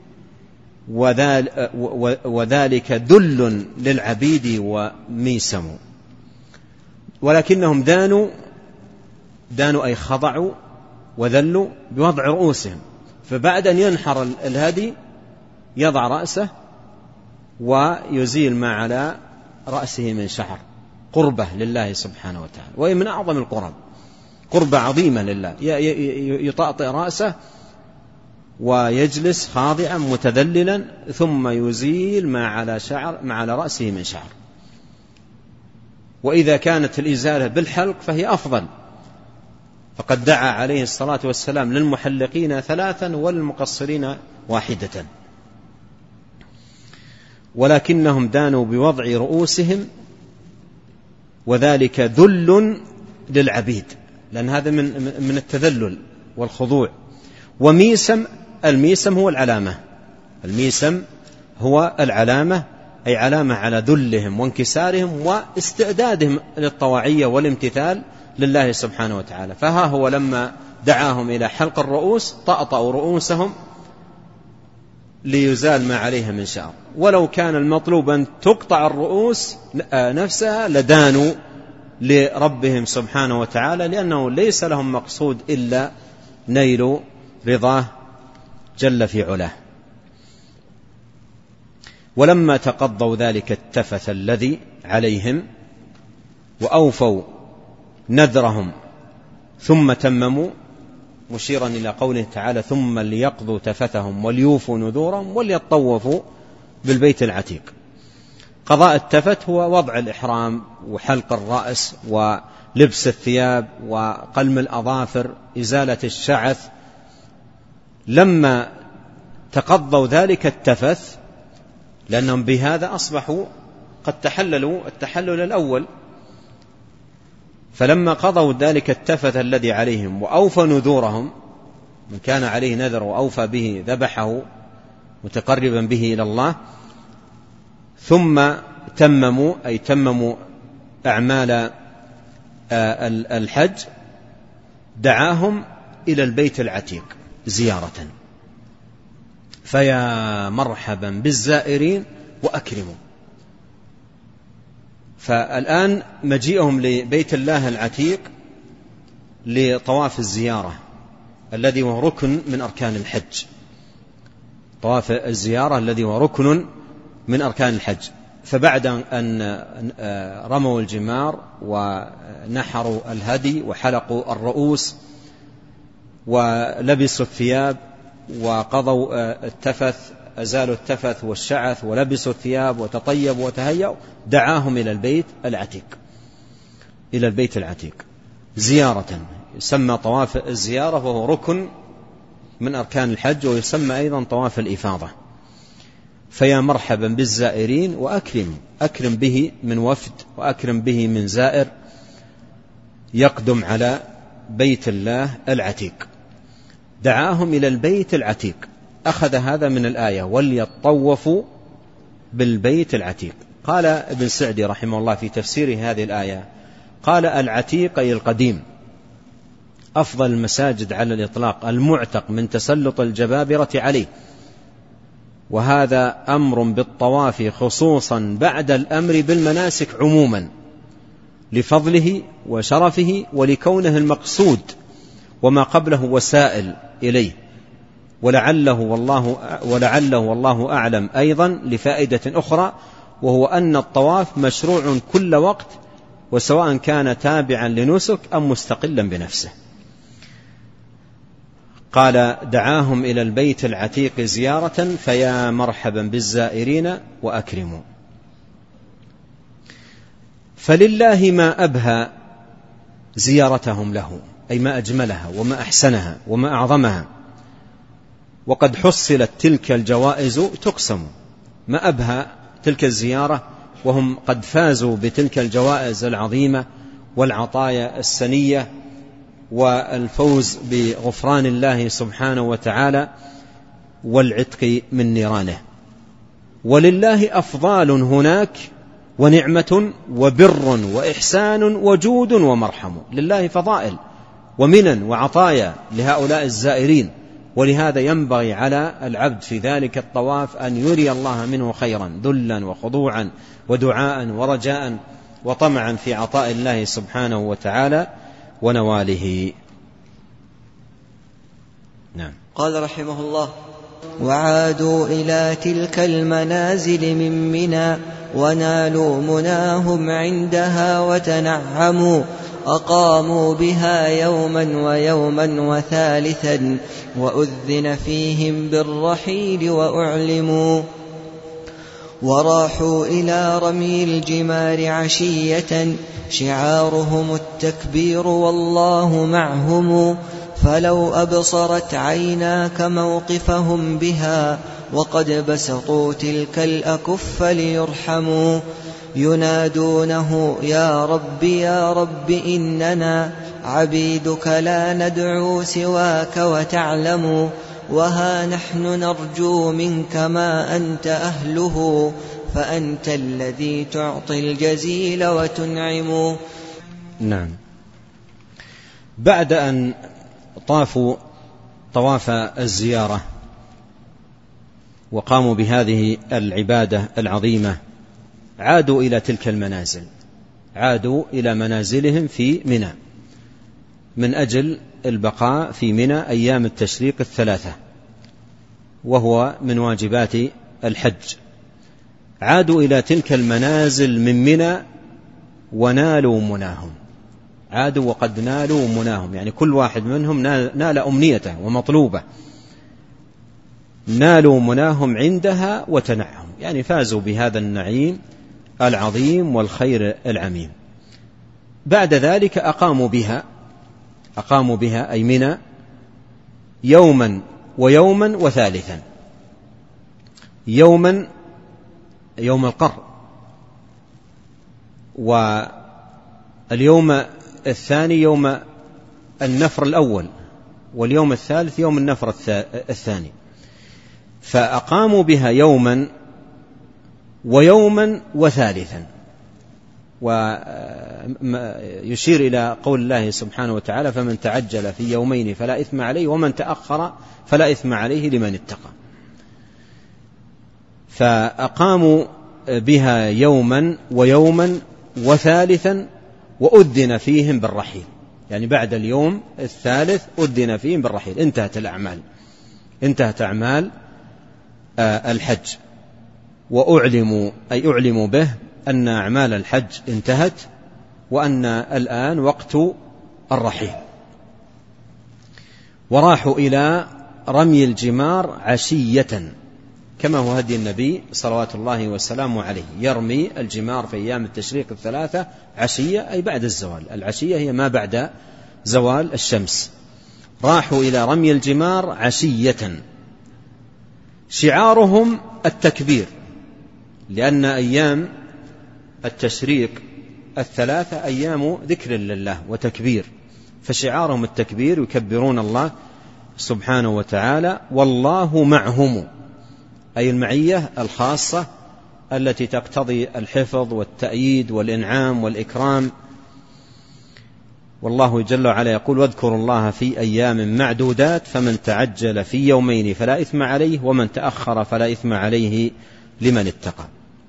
وذلك ذل للعبيد وميسم. ولكنهم دانوا دانوا أي خضعوا وذلوا بوضع رؤوسهم، فبعد أن ينحر الهدي يضع رأسه ويزيل ما على رأسه من شعر، قربة لله سبحانه وتعالى، وهي من أعظم القرب، قربة عظيمة لله. يطأطئ رأسه ويجلس خاضعا متذللا ثم يزيل ما على شعر ما على رأسه من شعر. وإذا كانت الإزالة بالحلق فهي أفضل، فقد دعا عليه الصلاة والسلام للمحلقين ثلاثا والمقصرين واحدة. ولكنهم دانوا بوضع رؤوسهم، وذلك ذل للعبيد، لأن هذا من من التذلل والخضوع. وميسم، الميسم هو العلامة، الميسم هو العلامة، أي علامة على ذلهم وانكسارهم واستعدادهم للطواعية والامتثال لله سبحانه وتعالى. فها هو لما دعاهم إلى حلق الرؤوس طأطأوا رؤوسهم ليزال ما عليها من شعر. ولو كان المطلوب أن تقطع الرؤوس نفسها لدانوا لربهم سبحانه وتعالى، لأنه ليس لهم مقصود إلا نيل رضاه جل في علاه. ولما تقضوا ذلك التفث الذي عليهم وأوفوا نذرهم ثم تمموا، مشيرا إلى قوله تعالى ثم ليقضوا تفثهم وليوفوا نذورهم وليطوفوا بالبيت العتيق. قضاء التفت هو وضع الإحرام وحلق الرأس ولبس الثياب وقلم الأظافر، إزالة الشعث. لما تقضوا ذلك التفث، لأنهم بهذا أصبحوا قد تحللوا التحلل الأول، فلما قضوا ذلك التفث الذي عليهم وأوفى نذورهم، من كان عليه نذر وأوفى به ذبحه متقربا به إلى الله، ثم تمموا أي تمموا أعمال الحج، دعاهم إلى البيت العتيق زيارة. فيا مرحبا بالزائرين وأكرموا. فالآن مجيئهم لبيت الله العتيق لطواف الزيارة الذي هو ركن من أركان الحج، طواف الزيارة الذي هو ركن من أركان الحج. فبعد أن رموا الجمار ونحروا الهدي وحلقوا الرؤوس ولبسوا الثياب وقضوا التفث، أزالوا التفث والشعث ولبسوا الثياب وتطيبوا وتهيأوا، دعاهم إلى البيت العتيق، إلى البيت العتيق زيارة. يسمى طواف الزيارة وهو ركن من أركان الحج، ويسمى أيضا طواف الإفاضة. فيا مرحبا بالزائرين وأكرم، أكرم به من وفد وأكرم به من زائر يقدم على بيت الله العتيق. دعاهم إلى البيت العتيق، أخذ هذا من الآية وليطوفوا بالبيت العتيق. قال ابن سعدي رحمه الله في تفسير هذه الآية، قال العتيق أي القديم، أفضل المساجد على الإطلاق المعتق من تسلط الجبابرة عليه، وهذا أمر بالطواف خصوصا بعد الأمر بالمناسك عموما لفضله وشرفه ولكونه المقصود وما قبله وسائل إليه، ولعله والله, ولعله والله أعلم أيضا لفائدة أخرى، وهو أن الطواف مشروع كل وقت، وسواء كان تابعا لنسك أم مستقلا بنفسه. قال دعاهم إلى البيت العتيق زيارة فيا مرحبا بالزائرين وأكرموا. فلله ما أبهى زيارتهم له، أي ما أجملها وما أحسنها وما أعظمها، وقد حصلت تلك الجوائز تقسم. ما أبهى تلك الزيارة وهم قد فازوا بتلك الجوائز العظيمة والعطايا السنية والفوز بغفران الله سبحانه وتعالى والعتق من نيرانه. ولله أفضال هناك ونعمة وبر وإحسان وجود ومرحم. لله فضائل ومنن وعطايا لهؤلاء الزائرين، ولهذا ينبغي على العبد في ذلك الطواف أن يري الله منه خيرا ذلا وخضوعا ودعاء ورجاء وطمعا في عطاء الله سبحانه وتعالى ونواله. نعم. قال رحمه الله: وعادوا إلى تلك المنازل من منى ونالوا مناهم عندها وتنعموا، أقاموا بها يوما ويوما وثالثا وأذن فيهم بالرحيل وأعلموا، وراحوا إلى رمي الجمار عشية شعارهم التكبير والله معهم، فلو أبصرت عيناك موقفهم بها وقد بسطوا تلك الأكف ليرحموا، ينادونه يا رب يا رب إننا عبيدك لا ندعو سواك وتعلم، وها نحن نرجو منك ما أنت أهله فأنت الذي تعطي الجزيل وتنعم. نعم. بعد أن طافوا طواف الزيارة وقاموا بهذه العبادة العظيمة عادوا إلى تلك المنازل، عادوا إلى منازلهم في منى من أجل البقاء في منى أيام التشريق الثلاثة، وهو من واجبات الحج. عادوا إلى تلك المنازل من منى ونالوا مناهم، عادوا وقد نالوا مناهم، يعني كل واحد منهم نال أمنيته ومطلوبة، نالوا مناهم عندها وتنعم، يعني فازوا بهذا النعيم العظيم والخير العميم. بعد ذلك أقاموا بها أقاموا بها أي منى يوما ويوما وثالثا، يوما يوم القر، واليوم الثاني يوم النفر الأول، واليوم الثالث يوم النفر الثاني. فأقاموا بها يوما ويوما وثالثا، ويشير إلى قول الله سبحانه وتعالى فمن تعجل في يومين فلا إثم عليه ومن تأخر فلا إثم عليه لمن اتقى. فأقاموا بها يوما ويوما وثالثا وأذن فيهم بالرحيل، يعني بعد اليوم الثالث أذن فيهم بالرحيل، انتهت الأعمال، انتهت أعمال الحج، وأعلموا أي أعلموا به أن أعمال الحج انتهت وأن الآن وقت الرحيل. وراحوا إلى رمي الجمار عشية كما هو هدي النبي صلوات الله وسلامه عليه، يرمي الجمار في أيام التشريق الثلاثة عشية أي بعد الزوال، العشية هي ما بعد زوال الشمس. راحوا إلى رمي الجمار عشية، شعارهم التكبير، لأن أيام التشريق الثلاثة أيام ذكر لله وتكبير، فشعارهم التكبير، يكبرون الله سبحانه وتعالى. والله معهم أي المعية الخاصة التي تقتضي الحفظ والتأييد والإنعام والإكرام. والله جل وعلا يقول واذكروا الله في أيام معدودات فمن تعجل في يومين فلا إثم عليه ومن تأخر فلا إثم عليه لمن اتقى.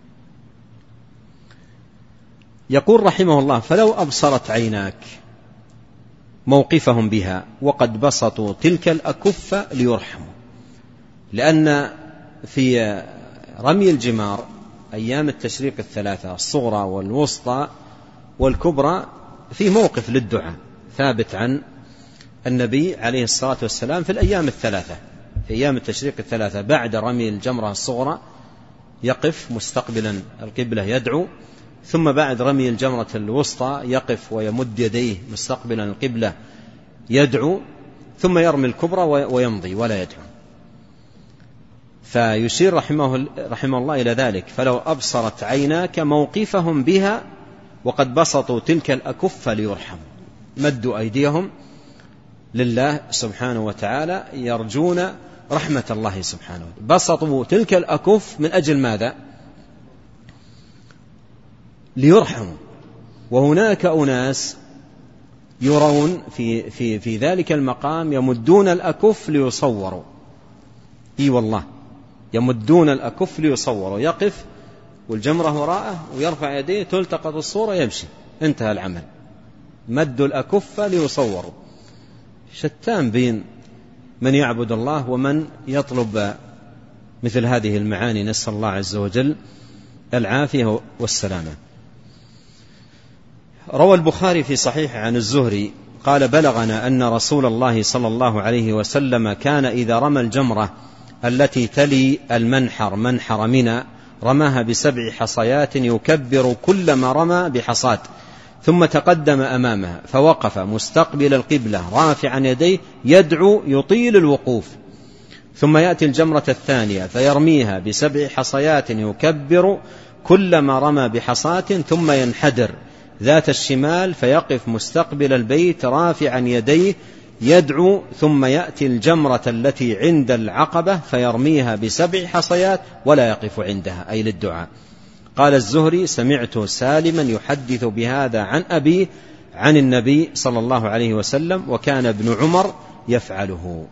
يقول رحمه الله فلو أبصرت عيناك موقفهم بها وقد بسطوا تلك الأكف ليرحموا، لأن في رمي الجمار أيام التشريق الثلاثة الصغرى والوسطى والكبرى في موقف للدعاء ثابت عن النبي عليه الصلاة والسلام في الأيام الثلاثة، في أيام التشريق الثلاثة بعد رمي الجمرة الصغرى يقف مستقبلا القبلة يدعو، ثم بعد رمي الجمرة الوسطى يقف ويمد يديه مستقبلا القبلة يدعو، ثم يرمي الكبرى ويمضي ولا يدعو. فيشير رحمه, رحمه الله إلى ذلك فلو أبصرت عيناك موقفهم بها وقد بسطوا تلك الأكف ليرحموا، مدوا أيديهم لله سبحانه وتعالى يرجون رحمة الله سبحانه وتعالى، بسطوا تلك الأكف من أجل ماذا؟ ليرحموا. وهناك أناس يرون في, في, في ذلك المقام يمدون الأكف ليصوروا، إي والله يمدون الأكف ليصوروا، يقف والجمرة وراءه ويرفع يديه تلتقط الصورة يمشي، انتهى العمل. مدوا الأكف ليصوروا. شتان بين من يعبد الله ومن يطلب مثل هذه المعاني، نسأل الله عز وجل العافية والسلامة. روى البخاري في صحيح عن الزهري قال بلغنا أن رسول الله صلى الله عليه وسلم كان إذا رمى الجمرة التي تلي المنحر منحر منى رماها بسبع حصيات يكبر كلما رمى بحصات، ثم تقدم أمامها فوقف مستقبل القبلة رافعا يديه يدعو يطيل الوقوف، ثم يأتي الجمرة الثانية فيرميها بسبع حصيات يكبر كلما رمى بحصات، ثم ينحدر ذات الشمال فيقف مستقبل البيت رافعا يديه يدعو، ثم يأتي الجمرة التي عند العقبة فيرميها بسبع حصيات ولا يقف عندها أي للدعاء. قال الزهري سمعت سالما يحدث بهذا عن أبيه عن النبي صلى الله عليه وسلم وكان ابن عمر يفعله.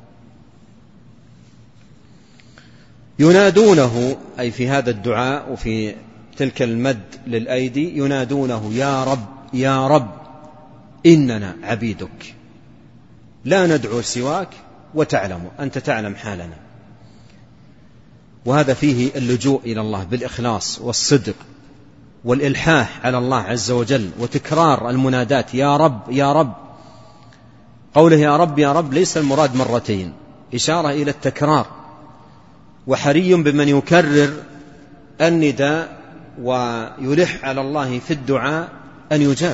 ينادونه أي في هذا الدعاء وفي تلك المد للأيدي ينادونه يا رب يا رب إننا عبيدك لا ندعو سواك وتعلم أنت تعلم حالنا. وهذا فيه اللجوء إلى الله بالإخلاص والصدق والإلحاح على الله عز وجل وتكرار المنادات يا رب يا رب. قوله يا رب يا رب ليس المراد مرتين، إشارة إلى التكرار، وحري بمن يكرر النداء ويلح على الله في الدعاء أن يجاب.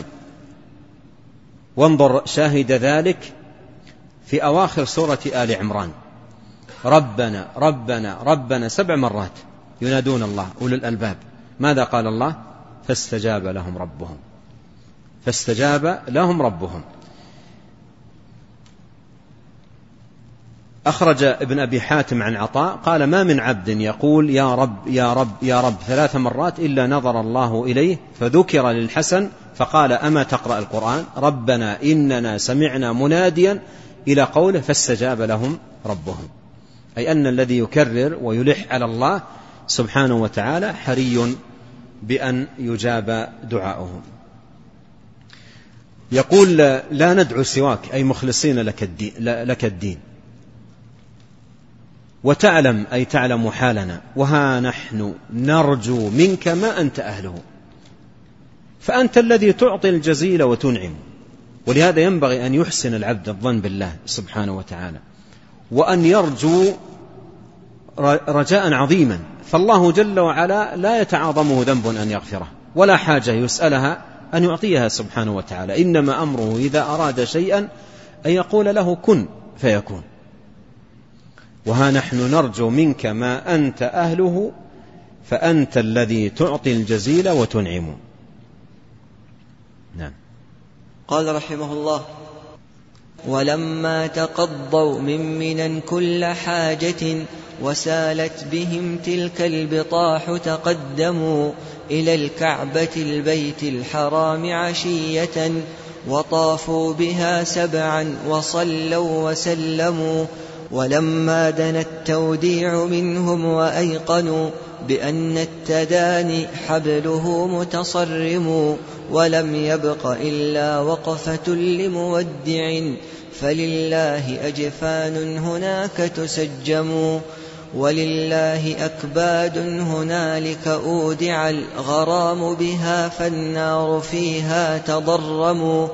وانظر شاهد ذلك في أواخر سورة آل عمران ربنا ربنا ربنا سبع مرات ينادون الله أولو الألباب. ماذا قال الله؟ فاستجاب لهم ربهم فاستجاب لهم ربهم. أخرج ابن أبي حاتم عن عطاء قال ما من عبد يقول يا رب يا رب يا رب ثلاث مرات إلا نظر الله إليه فذكر للحسن فقال أما تقرأ القرآن ربنا إننا سمعنا مناديا إلى قوله فاستجاب لهم ربهم، أي أن الذي يكرر ويلح على الله سبحانه وتعالى حري بأن يجاب دعاؤهم. يقول لا ندعو سواك أي مخلصين لك الدين, لك الدين وتعلم أي تعلم حالنا، وها نحن نرجو منك ما أنت أهله فأنت الذي تعطي الجزيل وتنعم. ولهذا ينبغي أن يحسن العبد الظن بالله سبحانه وتعالى وأن يرجو رجاء عظيما، فالله جل وعلا لا يتعاظمه ذنب أن يغفره ولا حاجة يسألها أن يعطيها سبحانه وتعالى، إنما أمره إذا أراد شيئا أن يقول له كن فيكون. وها نحن نرجو منك ما أنت أهله فأنت الذي تعطي الجزيل وتنعم. نعم. قال رحمه الله ولما تقضوا من منى كل حاجة وسالت بهم تلك البطاح تقدموا إلى الكعبة البيت الحرام عشية وطافوا بها سبعا وصلوا وسلموا. ولما دنا التوديع منهم وأيقنوا بأن التداني حبله متصرم، ولم يبق إلا وقفة لمودع، فلله أجفان هناك تسجم. ولله أكباد هنالك أودع الغرام بها، فالنار فيها تضرم.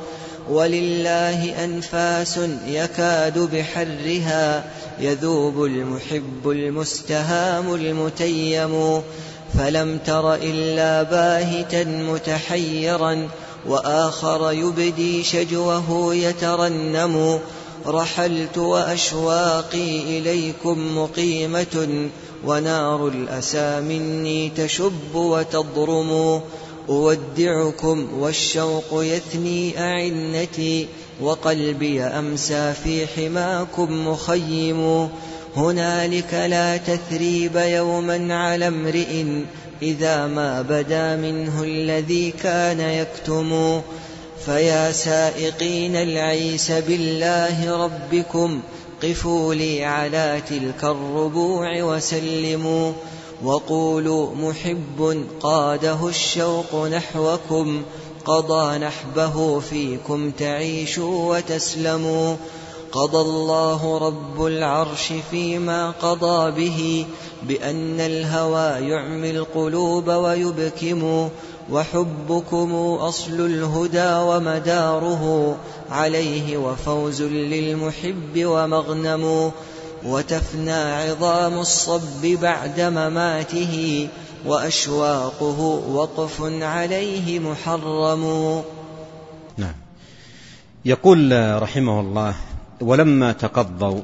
ولله أنفاس يكاد بحرها يذوب المحب المستهام المتيم. فلم تر إلا باهتا متحيرا، وآخر يبدي شجوه يترنم. رحلت وأشواقي إليكم مقيمة، ونار الأسى مني تشب وتضرم. أودعكم والشوق يثني أعنتي، وقلبي أمسى في حماكم مخيم. هنالك لا تثريب يوما على امرئ، إذا ما بدا منه الذي كان يكتم. فيا سائقين العيس بالله ربكم، قفوا لي على تلك الربوع وسلموا. وقولوا محب قاده الشوق نحوكم، قضى نحبه فيكم تعيشوا وتسلموا. قضى الله رب العرش فيما قضى به، بأن الهوى يعمي القلوب ويبكم. وحبكم أصل الهدى ومداره، عليه وفوز للمحب ومغنم. وتفنى عظام الصب بعد مماته، وأشواقه وقف عليه محرم. نعم. يقول رحمه الله: ولما تقضوا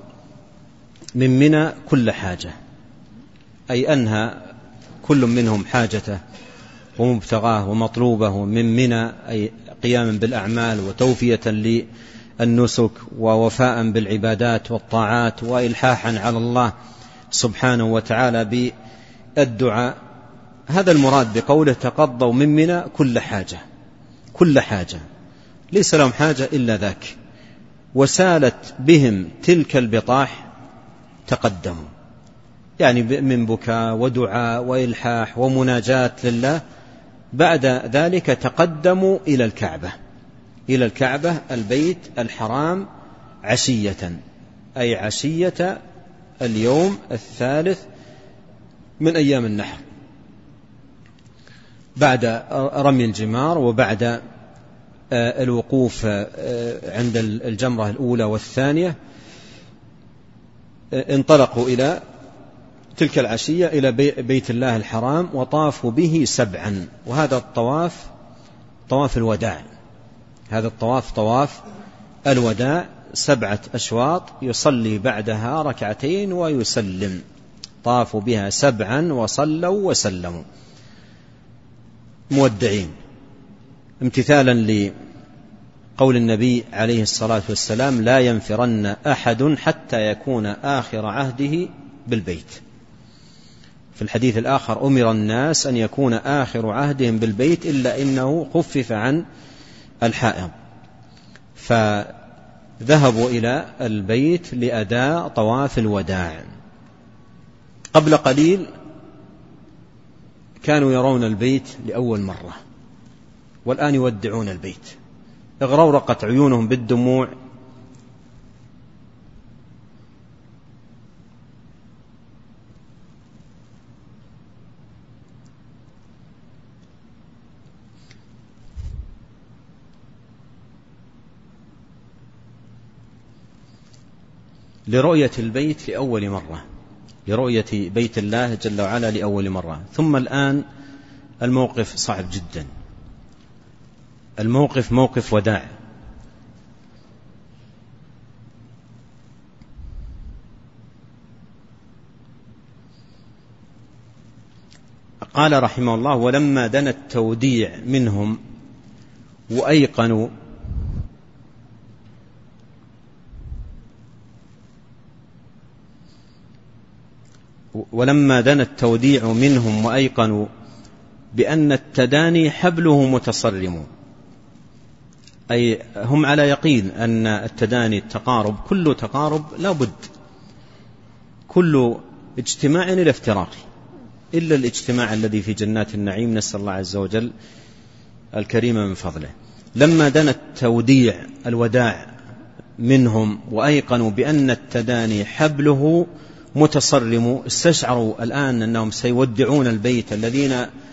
من منى كل حاجة، أي أنهى كل منهم حاجته ومبتغاه ومطلوبه من منى، أي قياما بالأعمال وتوفية للنسك ووفاء بالعبادات والطاعات وإلحاحا على الله سبحانه وتعالى بالدعاء. هذا المراد بقوله تقضوا من منى كل حاجة، كل حاجة، ليس لهم حاجة إلا ذاك. وسالت بهم تلك البطاح تقدموا، يعني من بكاء ودعاء وإلحاح ومناجاة لله. بعد ذلك تقدموا إلى الكعبة، إلى الكعبة البيت الحرام عشية، أي عشية اليوم الثالث من أيام النحر، بعد رمي الجمار وبعد الوقوف عند الجمرة الأولى والثانية. انطلقوا إلى تلك العشية إلى بيت الله الحرام، وطافوا به سبعا. وهذا الطواف طواف الوداع، هذا الطواف طواف الوداع، سبعة أشواط يصلي بعدها ركعتين ويسلم. طافوا بها سبعا وصلوا وسلموا مودعين، امتثالا لقول النبي عليه الصلاة والسلام: لا ينفرن أحد حتى يكون آخر عهده بالبيت. في الحديث الآخر: أمر الناس أن يكون آخر عهدهم بالبيت إلا إنه خفف عن الحائض. فذهبوا إلى البيت لأداء طواف الوداع. قبل قليل كانوا يرون البيت لأول مرة، والآن يودعون البيت. اغرورقت عيونهم بالدموع، لرؤية البيت لأول مرة، لرؤية بيت الله جل وعلا لأول مرة. ثم الآن الموقف صعب جدا، الموقف موقف وداع. قال رحمه الله: ولما دنا التوديع منهم وأيقنوا ولما دنا التوديع منهم وأيقنوا بأن التداني حبله متصرم، أي هم على يقين أن التداني التقارب، كل تقارب لا بد، كل اجتماع إلى افتراق، إلا الاجتماع الذي في جنات النعيم، نسأل الله عز وجل الكريم من فضله. لما دنا التوديع الوداع منهم وأيقنوا بأن التداني حبله متصرم، استشعروا الآن أنهم سيودعون البيت الذين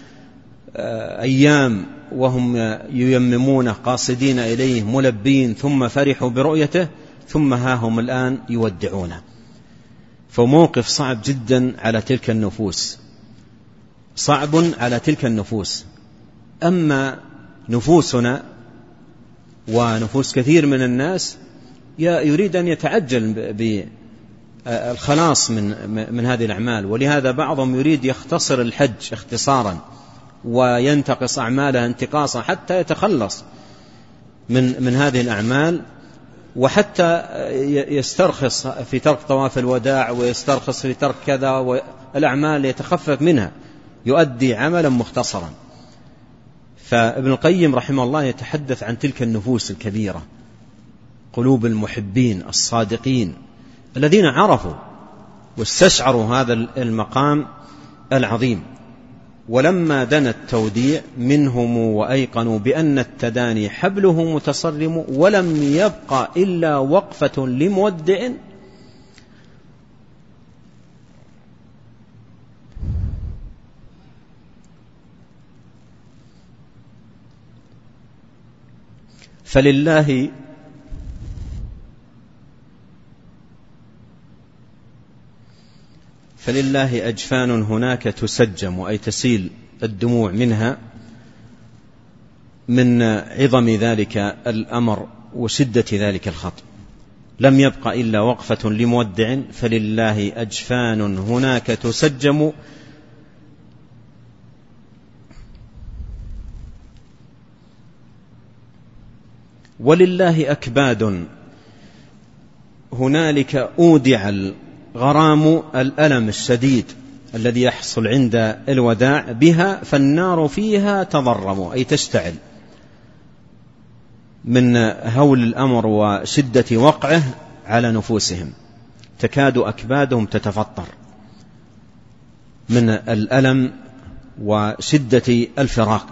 أيام وهم ييممون قاصدين إليه ملبين، ثم فرحوا برؤيته، ثم ها هم الآن يودعونه. فموقف صعب جدا على تلك النفوس، صعب على تلك النفوس. أما نفوسنا ونفوس كثير من الناس يريد أن يتعجل بالخلاص من من هذه الأعمال، ولهذا بعضهم يريد يختصر الحج اختصارا وينتقص أعماله انتقاصا حتى يتخلص من من هذه الأعمال، وحتى يسترخص في ترك طواف الوداع ويسترخص في ترك كذا، والأعمال يتخفف منها، يؤدي عملا مختصرا. فابن القيم رحمه الله يتحدث عن تلك النفوس الكبيرة، قلوب المحبين الصادقين الذين عرفوا واستشعروا هذا المقام العظيم. ولما دنا التوديع منهم وأيقنوا بأن التداني حبله متصرم، ولم يبقى إلا وقفة لمودع فلله فلله أجفان هناك تسجم، أي تسيل الدموع منها من عظم ذلك الأمر وشدة ذلك الخطب. لم يبق إلا وقفة لمودع، فلله أجفان هناك تسجم، ولله أكباد هنالك أودع الغرام الألم الشديد الذي يحصل عند الوداع بها، فالنار فيها تضرم، أي تشتعل من هول الأمر وشدة وقعه على نفوسهم، تكاد أكبادهم تتفطر من الألم وشدة الفراق.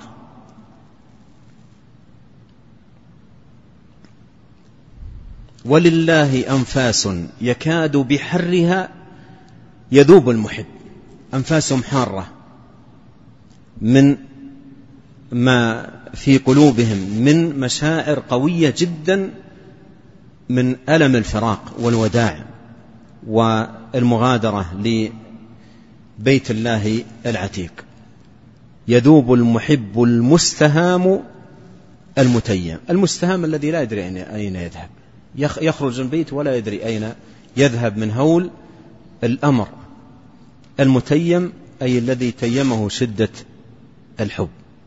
ولله أنفاس يكاد بحرها يذوب المحب، أنفاسهم حارة من ما في قلوبهم من مشاعر قوية جدا من ألم الفراق والوداع والمغادرة لبيت الله العتيق. يذوب المحب المستهام المتيم، المستهام الذي لا يدري أين يذهب، يخرج من البيت ولا يدري أين يذهب من هول الأمر. المتيم أي الذي تيمه شدة الحب.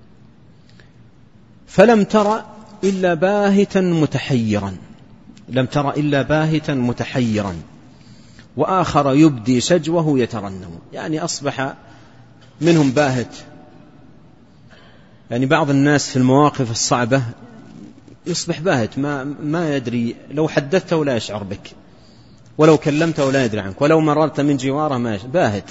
فلم ترى إلا باهتا متحيرا، لم ترى إلا باهتا متحيرا، وآخر يبدي شجوه يترنم، يعني أصبح منهم باهت. يعني بعض الناس في المواقف الصعبة يصبح باهت، ما, ما يدري، لو حدثته لا يشعر بك، ولو كلمته لا يدري عنك، ولو مررت من جواره ما يشعر، باهت.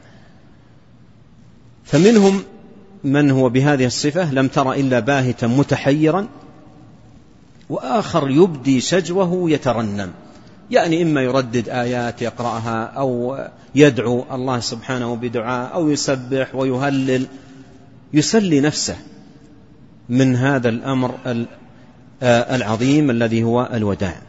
فمنهم من هو بهذه الصفة، لم تر إلا باهتا متحيرا، وآخر يبدي شجوه يترنم، يعني إما يردد آيات يقرأها أو يدعو الله سبحانه بدعاء أو يسبح ويهلل، يسلي نفسه من هذا الأمر العظيم الذي هو الوداع.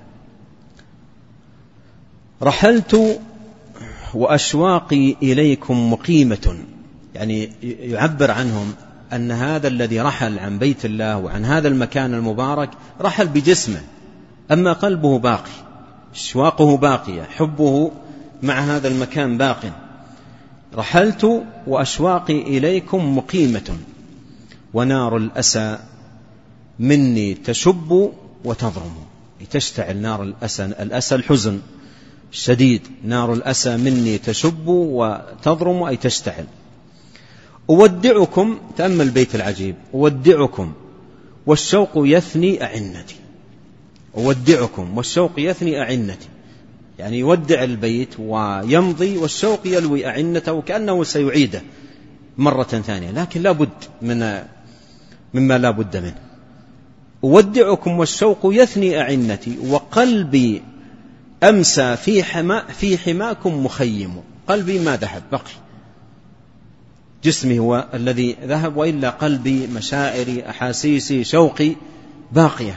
رحلت وأشواقي إليكم مقيمة، يعني يعبر عنهم أن هذا الذي رحل عن بيت الله وعن هذا المكان المبارك رحل بجسمه، أما قلبه باقي، أشواقه باقية، حبه مع هذا المكان باق. رحلت وأشواقي إليكم مقيمة، ونار الأسى مني تشب وتضرم، تشتعل نار الأسى، الأسى الحزن الشديد، نار الأسى مني تشب وتضرم أي تشتعل. أودعكم، تأمل البيت العجيب، أودعكم والشوق يثني أعنتي. أودعكم والشوق يثني أعنتي، يعني يودع البيت ويمضي، والشوق يلوي أعنته كأنه سيعيده مرة ثانية، لكن لا بد من مما لا بد منه. أودعكم والشوق يثني أعنتي، وقلبي أمسى في حما في حماكم مخيم. قلبي ما ذهب، بقي، جسمي هو الذي ذهب، وإلا قلبي، مشاعري، أحاسيسي، شوقي باقية.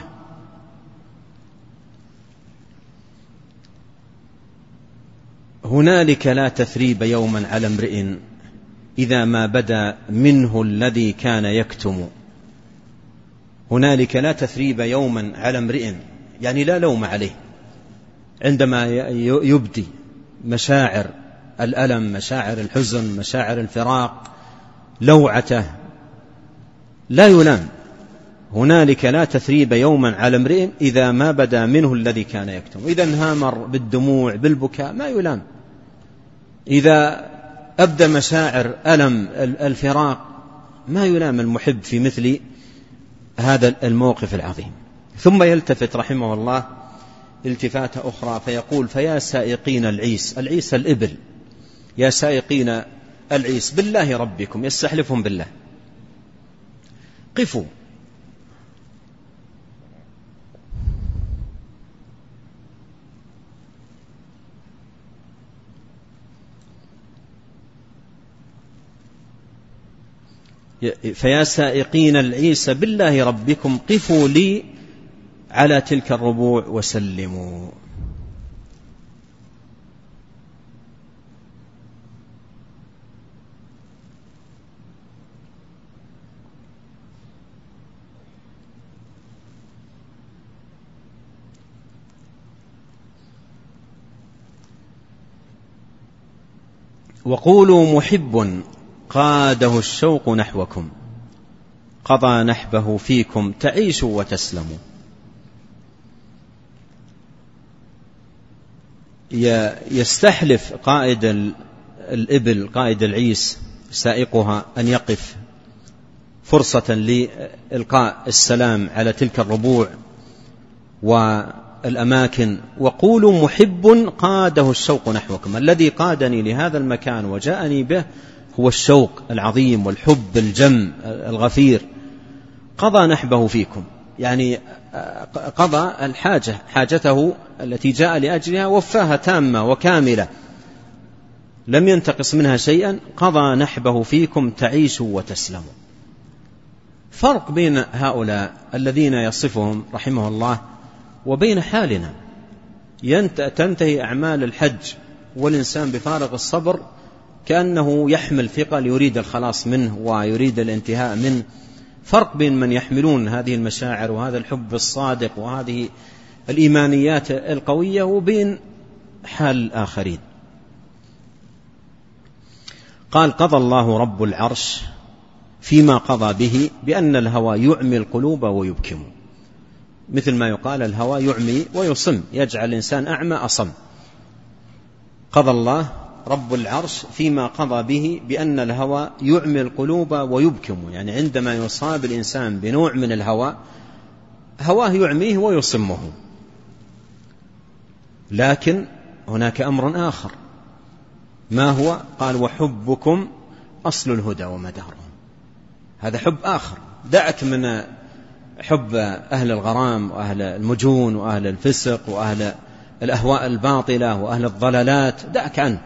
هنالك لا تثريب يوما على امرئ إذا ما بدا منه الذي كان يكتم. هنالك لا تثريب يوما على امرئ، يعني لا لوم عليه عندما يبدي مشاعر الألم، مشاعر الحزن، مشاعر الفراق، لوعته، لا يلام. هنالك لا تثريب يوما على امرئ إذا ما بدا منه الذي كان يكتم. إذا انهامر بالدموع بالبكاء ما يلام، إذا أبدى مشاعر ألم الفراق ما يلام المحب في مثل هذا الموقف العظيم. ثم يلتفت رحمه الله التفاتة أخرى فيقول: فيا سائقين العيس، العيس الإبل، يا سائقين العيس بالله ربكم، يستحلفهم بالله، قفوا فيا سائقين العيس بالله ربكم قفوا لي على تلك الربوع وسلموا. وقولوا محب قاده الشوق نحوكم، قضى نحبه فيكم تعيشوا وتسلموا. يستحلف قائد الإبل، قائد العيس، سائقها، أن يقف فرصة لإلقاء السلام على تلك الربوع والأماكن. وقولوا محب قاده الشوق نحوكم، الذي قادني لهذا المكان وجاءني به هو الشوق العظيم والحب الجم الغفير. قضى نحبه فيكم، يعني قضى الحاجة، حاجته التي جاء لأجلها وفاها تامة وكاملة، لم ينتقص منها شيئا. قضى نحبه فيكم تعيشوا وتسلموا. فرق بين هؤلاء الذين يصفهم رحمه الله وبين حالنا. تنتهي أعمال الحج والإنسان بفارغ الصبر كأنه يحمل ثقل يريد الخلاص منه ويريد الانتهاء منه. فرق بين من يحملون هذه المشاعر وهذا الحب الصادق وهذه الإيمانيات القوية وبين حال الآخرين. قال: قضى الله رب العرش فيما قضى به بأن الهوى يعمي القلوب ويبكم. مثل ما يقال الهوى يعمي ويصم، يجعل الإنسان أعمى أصم. قضى الله رب العرش فيما قضى به بأن الهوى يعمي القلوب ويبكم، يعني عندما يصاب الإنسان بنوع من الهوى، هواه يعميه ويصمه. لكن هناك أمر آخر، ما هو؟ قال: وحبكم أصل الهدى ومداره. هذا حب آخر، دعك من حب أهل الغرام وأهل المجون وأهل الفسق وأهل الأهواء الباطلة وأهل الضلالات، دعك عنه.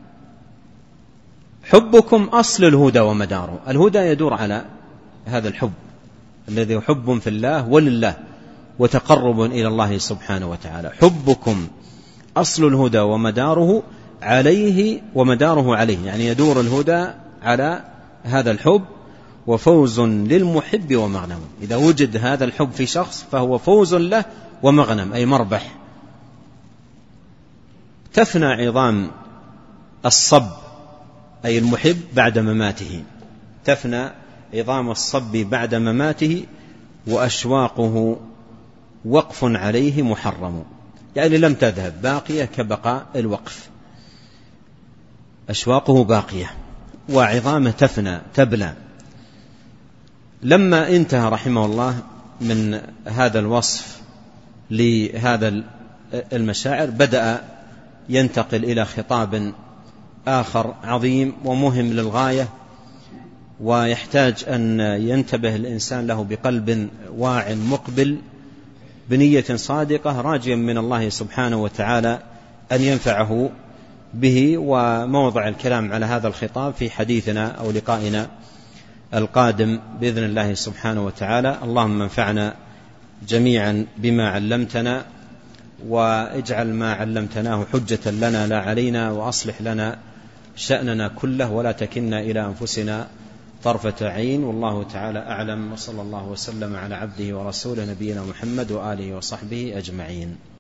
حبكم أصل الهدى ومداره. الهدى يدور على هذا الحب الذي حب في الله ولله وتقرب إلى الله سبحانه وتعالى. حبكم أصل الهدى ومداره عليه ومداره عليه، يعني يدور الهدى على هذا الحب، وفوز للمحب ومغنم. إذا وجد هذا الحب في شخص فهو فوز له ومغنم، أي مربح. تفنى عظام الصب أي المحب بعد مماته، تفنى عظام الصب بعد مماته، وأشواقه وقف عليه محرم، يعني لم تذهب، باقية كبقاء الوقف. أشواقه باقية وعظامه تفنى تبلى. لما انتهى رحمه الله من هذا الوصف لهذا المشاعر بدأ ينتقل إلى خطاب آخر عظيم ومهم للغاية، ويحتاج أن ينتبه الإنسان له بقلب واع مقبل بنية صادقة راجيا من الله سبحانه وتعالى أن ينفعه به. وموضع الكلام على هذا الخطاب في حديثنا أو لقائنا القادم بإذن الله سبحانه وتعالى. اللهم انفعنا جميعا بما علمتنا، واجعل ما علمتناه حجة لنا لا علينا، وأصلح لنا شأننا كله ولا تكلنا إلى أنفسنا طرفة عين. والله تعالى أعلم، وصلى الله وسلم على عبده ورسوله نبينا محمد وآله وصحبه أجمعين.